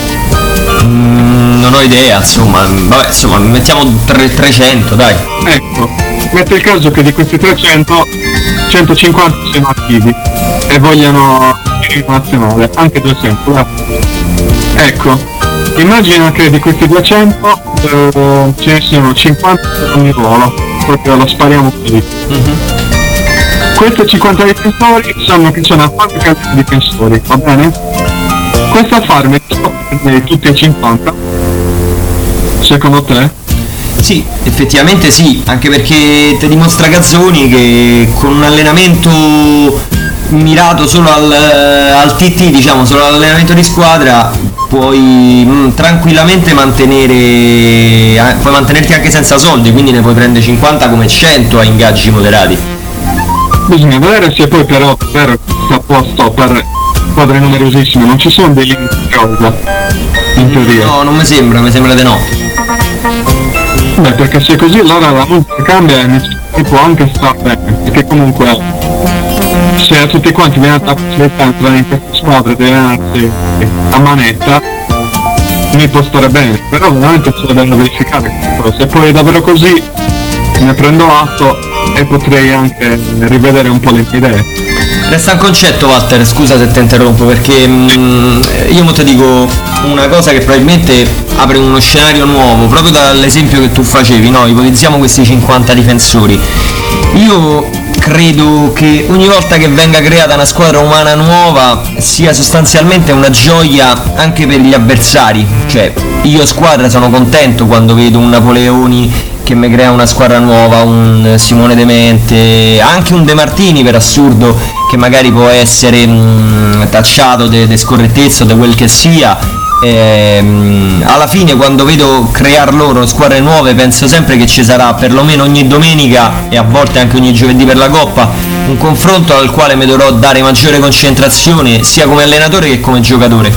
Non ho idea, insomma, vabbè, insomma, mettiamo 300, dai. Ecco, mette il caso che di questi 300, 150 siano attivi e vogliano il nazionale, anche 200, ecco, immagina che di questi 200 ce ne siano 50 per ogni ruolo, proprio lo spariamo così. Questi 50 difensori sanno che c'è una fabbrica di difensori, va bene? Questa farm è per tutti e 50? Secondo te? Sì, effettivamente sì, anche perché ti dimostra Gazzoni che con un allenamento mirato solo al TT, diciamo, solo all'allenamento di squadra, puoi tranquillamente puoi mantenerti anche senza soldi, quindi ne puoi prendere 50 come 100 a ingaggi moderati. Bisogna vedere se poi però per a posto per squadre numerosissime non ci sono dei limiti di rosa in teoria. No, non mi sembra di no. Beh, perché se così allora la musica cambia e può anche star bene, perché comunque se a tutti quanti viene data la possibilità di entrare in queste squadre di allenarsi a manetta, mi può stare bene, però veramente c'è da verificare queste cose. Se poi è davvero così ne prendo atto e potrei anche rivedere un po' le mie idee. Resta un concetto, Walter, scusa se ti interrompo, perché io mo ti dico una cosa che probabilmente apre uno scenario nuovo, proprio dall'esempio che tu facevi, no? Ipotizziamo questi 50 difensori. Io credo che ogni volta che venga creata una squadra umana nuova sia sostanzialmente una gioia anche per gli avversari, cioè io squadra sono contento quando vedo un Napoleoni che mi crea una squadra nuova, un Simone Demente, anche un De Martini per assurdo, che magari può essere tacciato di scorrettezza o di quel che sia. Alla fine quando vedo crear loro squadre nuove penso sempre che ci sarà perlomeno ogni domenica e a volte anche ogni giovedì per la Coppa un confronto al quale mi dovrò dare maggiore concentrazione sia come allenatore che come giocatore.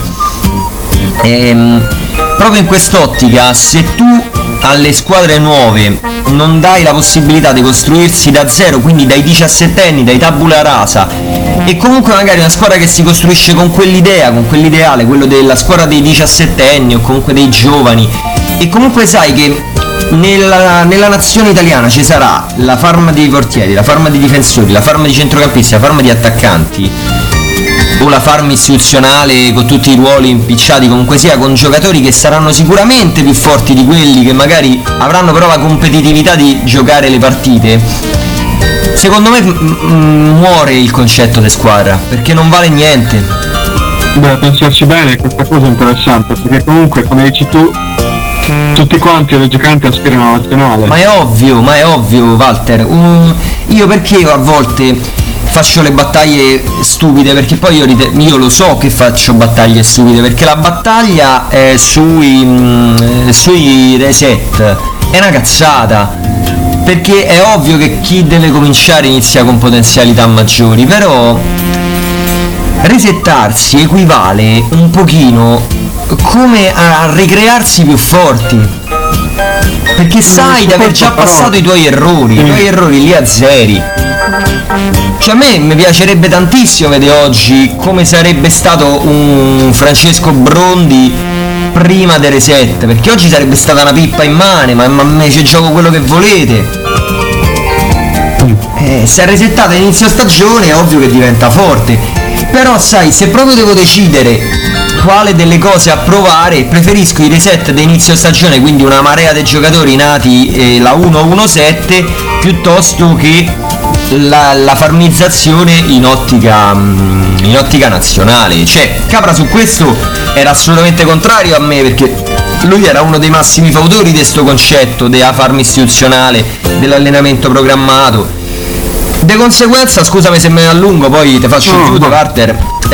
Proprio in quest'ottica, se tu alle squadre nuove non dai la possibilità di costruirsi da zero, quindi dai 17enni, dai tabula rasa, e comunque magari una squadra che si costruisce con quell'idea, con quell'ideale, quello della squadra dei 17enni o comunque dei giovani, e comunque sai che nella nazione italiana ci sarà la farma dei portieri, la farma dei difensori, la farma di centrocampisti, la farma di attaccanti, o la farm istituzionale con tutti i ruoli impicciati, comunque sia, con giocatori che saranno sicuramente più forti di quelli che magari avranno però la competitività di giocare le partite, secondo me muore il concetto di squadra, perché non vale niente. Beh, pensarci bene, questa cosa è interessante, perché comunque, come dici tu, tutti quanti i giocanti aspirano alla nazionale. Ma è ovvio, Walter. Io perché a volte faccio le battaglie stupide, perché poi io lo so che faccio battaglie stupide, perché la battaglia sui reset è una cazzata, perché è ovvio che chi deve cominciare inizia con potenzialità maggiori, però resettarsi equivale un pochino come a ricrearsi più forti, perché sai di aver già passato i tuoi errori li azzeri. Cioè a me mi piacerebbe tantissimo vedere oggi come sarebbe stato un Francesco Brondi prima del reset, perché oggi sarebbe stata una pippa immane, ma a me ci gioco quello che volete. Se è resettata inizio stagione è ovvio che diventa forte, però sai, se proprio devo decidere quale delle cose a provare, preferisco i reset di inizio stagione, quindi una marea di giocatori nati la 1-1-7, piuttosto che la farmizzazione in ottica nazionale. Cioè Capra su questo era assolutamente contrario a me, perché lui era uno dei massimi fautori di questo concetto della farm istituzionale, dell'allenamento programmato. De conseguenza, scusami se me ne allungo, poi ti faccio il chiudo, Carter.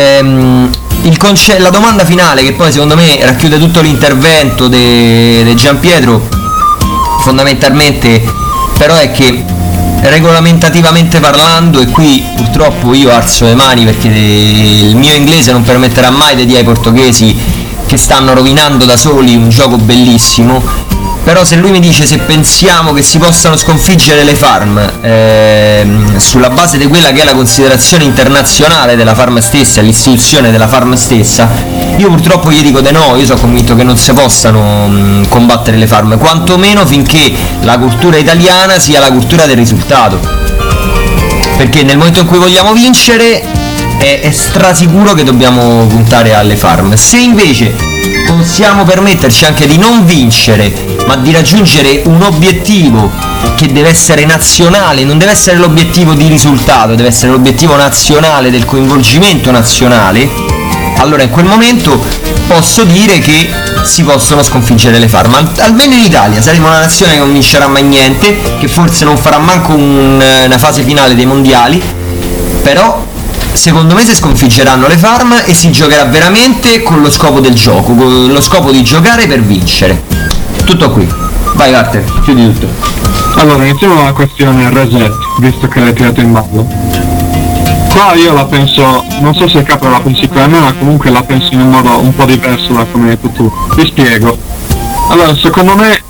La domanda finale, che poi secondo me racchiude tutto l'intervento di Gianpietro, fondamentalmente però è che regolamentativamente parlando, e qui purtroppo io alzo le mani perché il mio inglese non permetterà mai di dire ai portoghesi che stanno rovinando da soli un gioco bellissimo, però se lui mi dice se pensiamo che si possano sconfiggere le farm sulla base di quella che è la considerazione internazionale della farm stessa, l'istituzione della farm stessa, io purtroppo gli dico di no. Io sono convinto che non si possano combattere le farm, quantomeno finché la cultura italiana sia la cultura del risultato, perché nel momento in cui vogliamo vincere è strasicuro che dobbiamo puntare alle farm. Se invece possiamo permetterci anche di non vincere, ma di raggiungere un obiettivo che deve essere nazionale, non deve essere l'obiettivo di risultato, deve essere l'obiettivo nazionale, del coinvolgimento nazionale, allora in quel momento posso dire che si possono sconfiggere le farm. Almeno in Italia saremo una nazione che non vincerà mai niente, che forse non farà manco una fase finale dei mondiali, però secondo me si sconfiggeranno le farm e si giocherà veramente con lo scopo del gioco, con lo scopo di giocare per vincere. Tutto qui. Vai Carter, chiudi tutto. Allora, iniziamo dalla questione reset, visto che l'hai tirato in ballo. Qua io la penso, non so se Capra la pensi come me, ma comunque la penso in un modo un po' diverso da come hai detto tu. Ti spiego. Allora, secondo me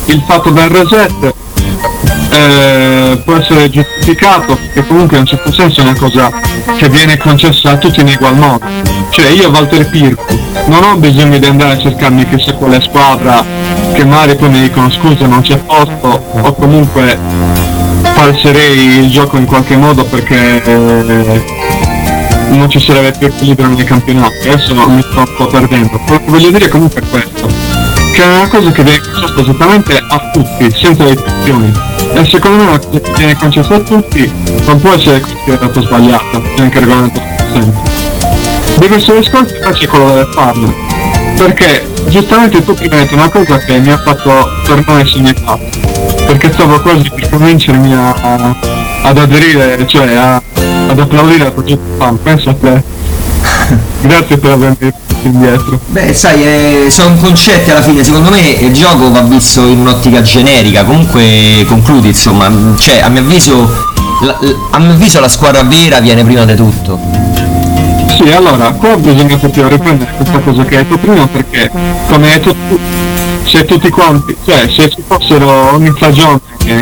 il fatto del reset può essere giustificato, perché comunque in un certo senso è una cosa che viene concessa a tutti in egual modo. Cioè io, Walter Pirco, non ho bisogno di andare a cercarmi chissà quale squadra che magari poi mi dicono scusa non c'è posto, o comunque falserei il gioco in qualche modo perché non ci sarebbe più equilibrio nei campionati. Adesso mi sto un po' perdendo. Quello che voglio dire comunque è questo, che è una cosa che viene concessa esattamente a tutti, senza restrizioni. E secondo me una cosa che viene concessa a tutti non può essere considerata sbagliata, c'è anche regolamentato sempre. Di questo discorso invece è quello delle farm, perché giustamente tu prima hai detto una cosa che mi ha fatto tornare segnato, perché stavo quasi per convincermi ad aderire, cioè ad applaudire al progetto farm. Pensa a te. Grazie per avermi portato indietro. Beh, sai, sono concetti alla fine, secondo me il gioco va visto in un'ottica generica, comunque concludi, insomma, cioè a mio avviso la squadra vera viene prima di tutto. Sì, allora, qua bisogna proprio riprendere questa cosa che hai detto prima, perché come hai detto tu, se tutti quanti, cioè se ci fossero ogni stagione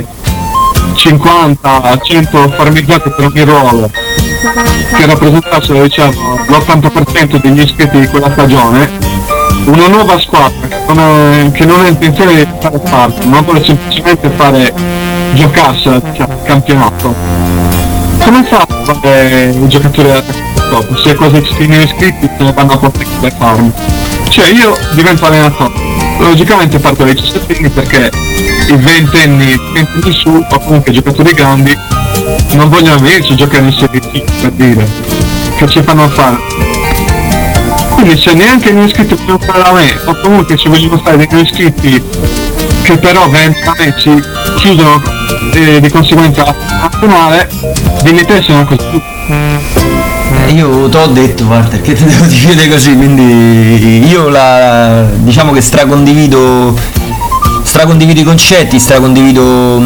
50-100 farmizzati per ogni ruolo che rappresentassero, diciamo, l'80% degli iscritti di quella stagione, una nuova squadra che non ha intenzione di fare parte, ma vuole semplicemente giocarsela, diciamo, il campionato, come fa a fare i giocatori da dopo? Se quasi tutti i miei iscritti se ne vanno a portare le farm. Cioè io divento allenatore, logicamente parto dai 17 anni, perché i 20 anni su, o comunque i giocatori grandi, non vogliono venirci a giocare in Serie C, per dire, che ci fanno fare. Quindi se neanche i miei iscritti vogliono fare da me, o comunque ci vogliono fare dei miei iscritti che però vengono ci chiudono di conseguenza la nazionale, dimmi te se non è così. Io t'ho detto, Walter, che ti devo dire così, quindi io diciamo che stracondivido i concetti, stracondivido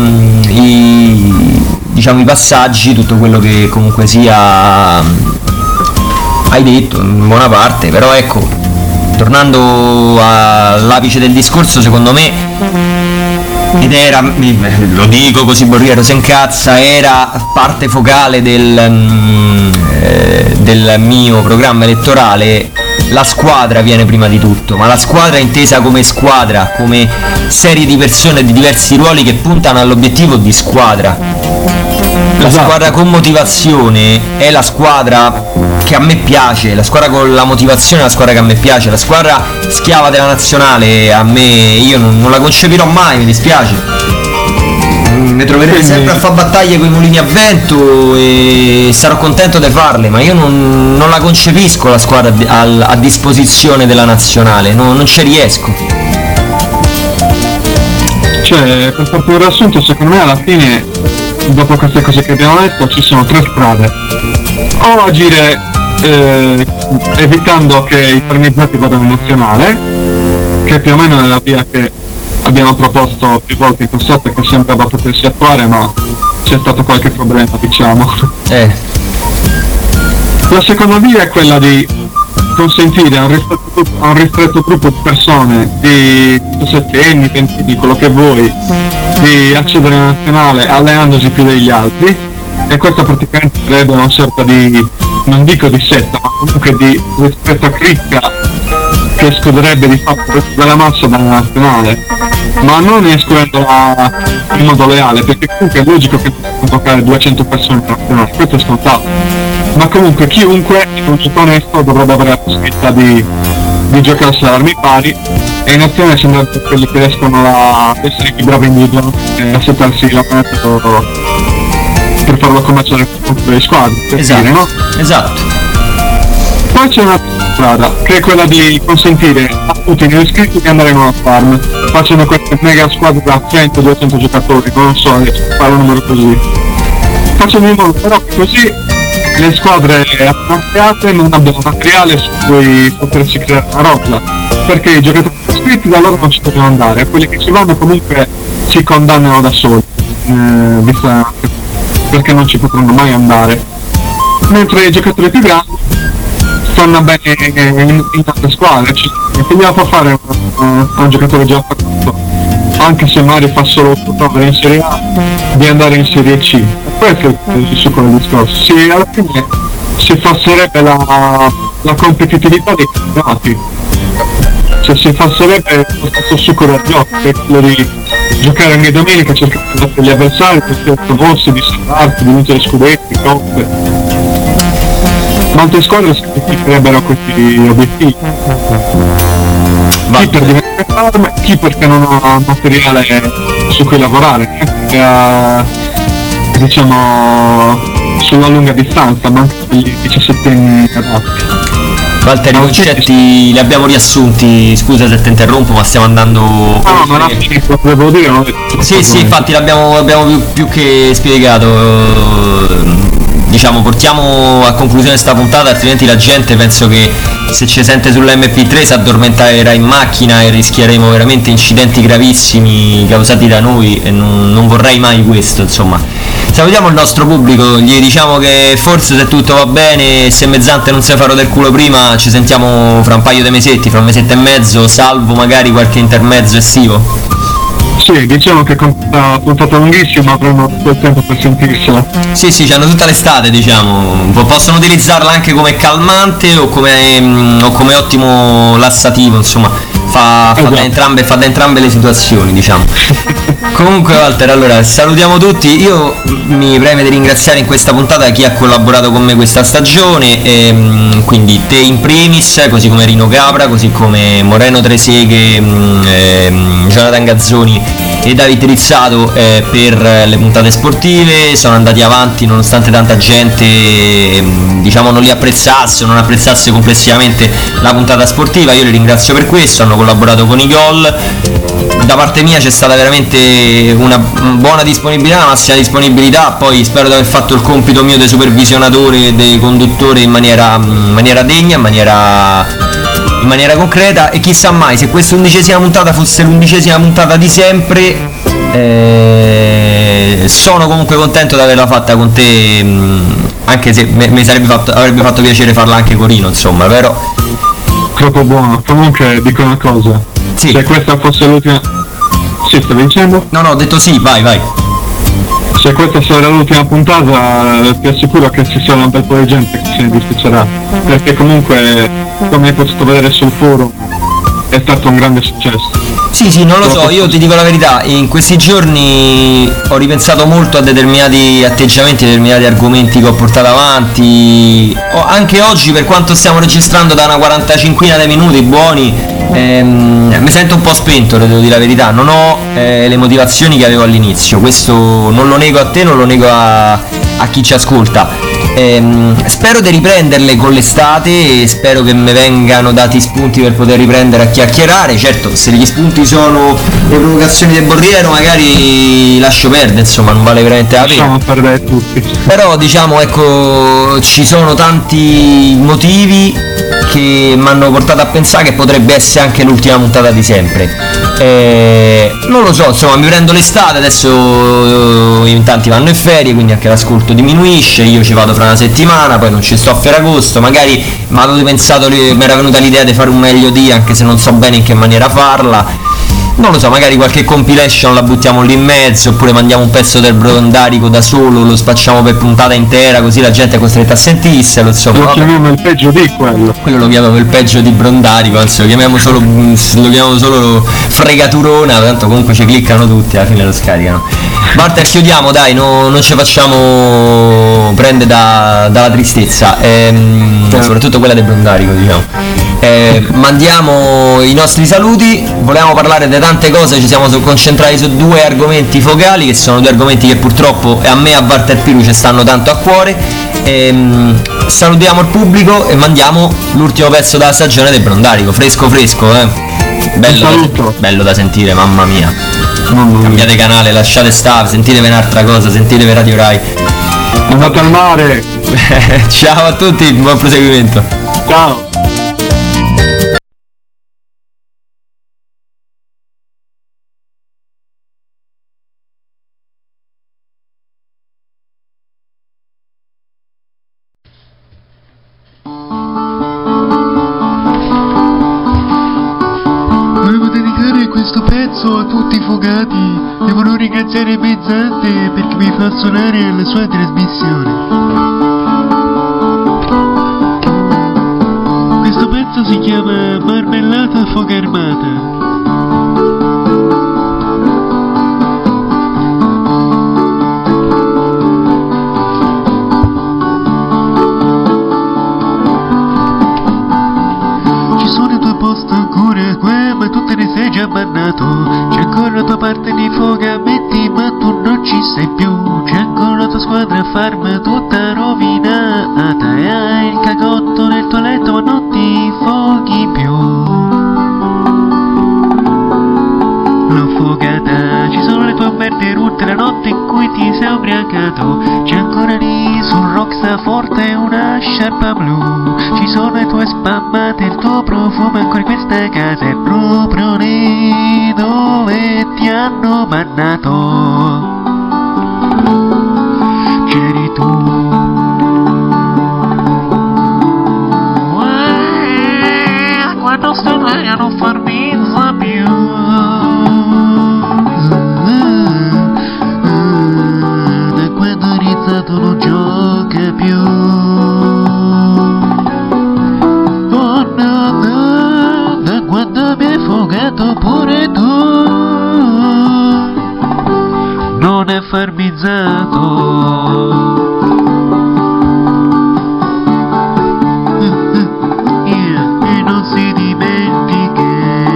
i passaggi, tutto quello che comunque sia hai detto in buona parte, però ecco, tornando all'apice del discorso, secondo me, ed era, lo dico così Borriero se incazza, era parte focale del mio programma elettorale, la squadra viene prima di tutto, ma la squadra intesa come squadra, come serie di persone di diversi ruoli che puntano all'obiettivo di squadra. La squadra con motivazione è la squadra che a me piace, la squadra con la motivazione è la squadra che a me piace, la squadra schiava della nazionale a me, io non la concepirò mai, mi dispiace. Mi troverete sempre a fare battaglie con i mulini a vento e sarò contento di farle, ma io non la concepisco la squadra a disposizione della nazionale, non ci riesco. Cioè, per farti un riassunto, secondo me alla fine, dopo queste cose che abbiamo detto, ci sono tre strade: o agire evitando che i farmizzati vadano in nazionale, che più o meno è la via che abbiamo proposto più volte in passato e che sembrava potersi attuare, ma c'è stato qualche problema, diciamo. La seconda via è quella di consentire a un ristretto gruppo di persone, di 17 anni, 20 anni, quello che vuoi, di accedere alla nazionale allenandosi più degli altri, e questa praticamente sarebbe una sorta di, non dico di setta, ma comunque di ristretta cricca che escluderebbe di fatto dalla massa dalla nazionale, ma non escludendola in modo leale, perché comunque è logico che possono toccare 200 persone in nazionale, questo è scontato, ma comunque chiunque in un gioco onesto dovrebbe avere la possibilità di giocarsi ad armi pari, e in nazionale sembra che quelli che riescono a essere più bravi individualmente e a settarsi la meta per farlo commerciare contro le squadre, per dire, no? Esatto. Poi c'è una strada, che è quella di consentire a tutti gli iscritti di andare in una farm, facendo queste mega squadre da 100-200 giocatori, non so, fare un numero così. Facendo in modo però che così le squadre approntate non abbiano materiale su cui potersi creare una rosa, perché i giocatori iscritti da loro non ci devono andare, e quelli che ci vanno comunque si condannano da soli, perché non ci potranno mai andare, mentre i giocatori più grandi stanno bene in altre squadre, quindi la può fare un giocatore già fatto, anche se magari fa solo 8 prove in Serie A, di andare in Serie C. Questo è il succo del discorso. Sì, alla fine si affosserebbe la competitività dei campionati, cioè si affosserebbe lo stesso succo del gioco, che è quello di giocare ogni domenica, cercare di battere gli avversari, per proposti, di salvarsi, di vincere scudetti, coppe. Molte squadre sacrificherebbero questi obiettivi. Chi per diventare farm, chi perché non ha materiale su cui lavorare, diciamo sulla lunga distanza, ma anche per gli 17 adatti. Walter, i concetti li abbiamo riassunti, scusa se ti interrompo, ma stiamo andando... No, ma non devo dire, non Sì, infatti l'abbiamo più che spiegato. Diciamo, portiamo a conclusione questa puntata, altrimenti la gente penso che se ci sente sull'MP3 si addormenterà in macchina e rischieremo veramente incidenti gravissimi causati da noi, e non vorrei mai questo, insomma. Salutiamo il nostro pubblico, gli diciamo che forse se tutto va bene, se Mezzante non si farò del culo prima, ci sentiamo fra un paio di mesetti, fra un mesetto e mezzo, salvo magari qualche intermezzo estivo. Sì, diciamo che è una puntata lunghissima, avremo tutto il tempo per sentirsela. Sì, hanno tutta l'estate, diciamo. Possono utilizzarla anche come calmante o come ottimo lassativo, insomma. Fa da entrambe le situazioni, diciamo. Comunque Walter, allora salutiamo tutti. Io mi preme di ringraziare in questa puntata chi ha collaborato con me questa stagione, quindi te in primis, così come Rino Capra, così come Moreno Treseghe, Jonathan Gazzoni e Davide Rizzato per le puntate sportive. Sono andati avanti nonostante tanta gente diciamo non li apprezzasse o non apprezzasse complessivamente la puntata sportiva. Io li ringrazio per questo, hanno collaborato con i gol. Da parte mia c'è stata veramente una buona disponibilità, una massima disponibilità. Poi spero di aver fatto il compito mio di supervisionatore e di conduttore in maniera degna, in maniera concreta, e chissà mai se questa 11ª puntata fosse l'11ª puntata di sempre. Sono comunque contento di averla fatta con te, anche se mi avrebbe fatto piacere farla anche con Rino, insomma, però troppo buono. Comunque dico una cosa, sì. Se questa fosse l'ultima... Sì, stavi dicendo? No, ho detto sì, vai. Se questa sarà l'ultima puntata, ti assicuro che ci sarà un bel po' di gente che se ne dispiacerà, perché comunque, come hai potuto vedere sul forum, è stato un grande successo. Sì, non lo so, io ti dico la verità, in questi giorni ho ripensato molto a determinati atteggiamenti, determinati argomenti che ho portato avanti. Anche oggi, per quanto stiamo registrando da una 45 di minuti buoni, mi sento un po' spento, devo dire la verità, non ho le motivazioni che avevo all'inizio, questo non lo nego a te, non lo nego a chi ci ascolta. Spero di riprenderle con l'estate e spero che mi vengano dati spunti per poter riprendere a chiacchierare. Certo, se gli spunti sono le provocazioni del Borriero magari lascio perdere, insomma, non vale veramente la pena. Lasciamo perdere tutti. Però diciamo, ecco, ci sono tanti motivi che mi hanno portato a pensare che potrebbe essere anche l'ultima puntata di sempre. Non lo so, insomma, mi prendo l'estate, adesso in tanti vanno in ferie, quindi anche l'ascolto diminuisce, io ci vado fra una settimana, poi non ci sto a Ferragosto, magari mi era venuta l'idea di fare un meglio di, anche se non so bene in che maniera farla. Non lo so, magari qualche compilation la buttiamo lì in mezzo, oppure mandiamo un pezzo del Brondarico da solo, lo spacciamo per puntata intera, così la gente è costretta a sentirselo, insomma. Lo chiamiamo il peggio di quello. Quello lo chiamiamo il peggio di Brondarico, anzi lo chiamiamo solo fregaturona, tanto comunque ci cliccano tutti, alla fine lo scaricano. Walter, chiudiamo, dai, non ci facciamo prendere dalla tristezza, soprattutto quella del Brondarico, diciamo. Mandiamo i nostri saluti, volevamo parlare di tante cose, ci siamo concentrati su due argomenti focali, che sono due argomenti che purtroppo a me e a Walter Piru ci stanno tanto a cuore. Salutiamo il pubblico e mandiamo l'ultimo pezzo della stagione del Brondarico, fresco, bello da sentire, mamma mia. Cambiate canale, lasciate stare, sentitevi un'altra cosa, sentitevi Radio Rai. Andate al mare. Ciao a tutti, buon proseguimento. Ciao. Volevo dedicare questo pezzo a tutti i fogati. Devono ringraziare Mezzante perché mi fa suonare alla sua trasmissione. Questo pezzo si chiama Marmellata Foga Armata. C'è ancora la tua parte di foga, metti ma tu non ci sei più. C'è ancora la tua squadra farma tutta rovinata. E hai il cagotto nel tuo letto ma non ti foghi più. L'ho fogata, ci sono le tue merde rutte la notte in cui ti sei ubriacato. C'è ancora lì sul Roxa Forte una sciarpa blu. Ci sono le tue spammate, il tuo profumo ancora in questa casa. È proprio lì dove ti hanno bannato. C'eri tu. Quando sto lì a non farmi più. Da quando ho iniziato non gioca più. Oh no, no, da quando mi hai fogato pure tu. Non è farmizzato. E non si dimentica.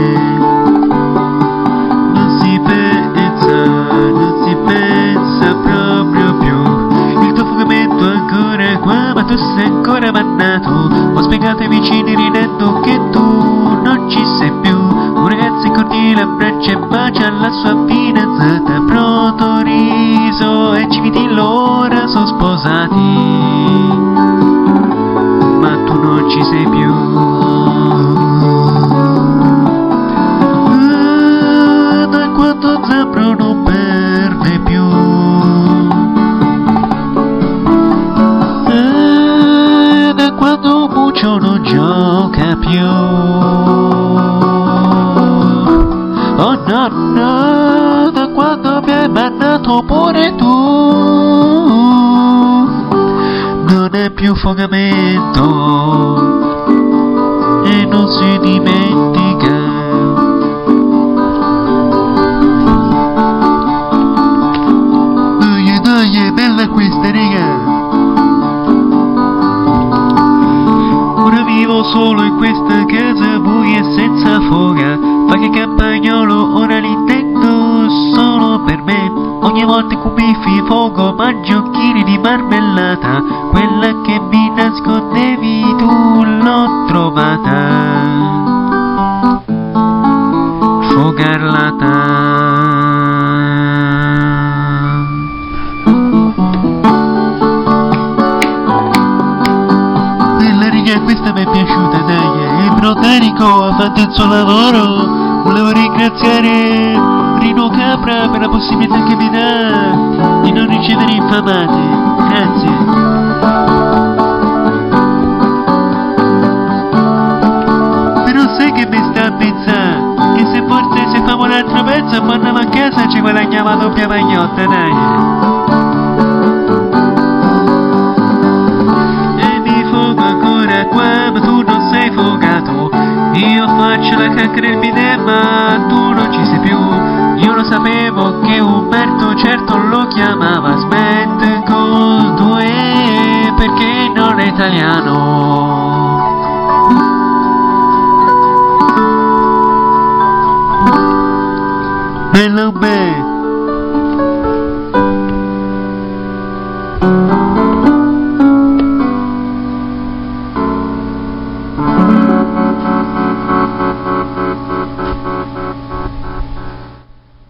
Non si pensa proprio più. Il tuo fogamento è ancora qua, ma tu sei ancora mannato. Ho spiegato ai vicini ridendo che tu non ci sei più. Un ragazzo cortile abbraccia e bacia la sua fidanzata. Pronto riso e civitillo ora sono sposati. Ma tu non ci sei più. Da quando Zambro non perde più. Da quando Muccio non gioca più. Oh no no, da quando mi hai mandato pure tu. Non è più fogamento e non si dimentica. Dai, è bella questa, raga. Ora vivo solo in questa casa buia e senza foga. Fa che campagnolo, ora li tengo solo per me. Ogni volta che mi fogo mangio chili di marmellata. Quella che mi nascondevi tu l'ho trovata. Fogarlata. Bella riga, questa mi è piaciuta, dai. Il Broderico ha fatto il suo lavoro. Volevo ringraziare Rino Capra per la possibilità che mi dà di non ricevere infamate. Grazie. Però sai che mi sta a pensare? Che se forse se famo un altro pezzo e torniamo a casa ci guadagniamo la doppia magnotta, dai. E mi fogo ancora qua, ma tu non sei fogato. Io faccio la cacca nel bidet ma tu non ci sei più. Io lo sapevo che Umberto certo lo chiamava. Smette con 2 perché non è italiano. Bella Umberto.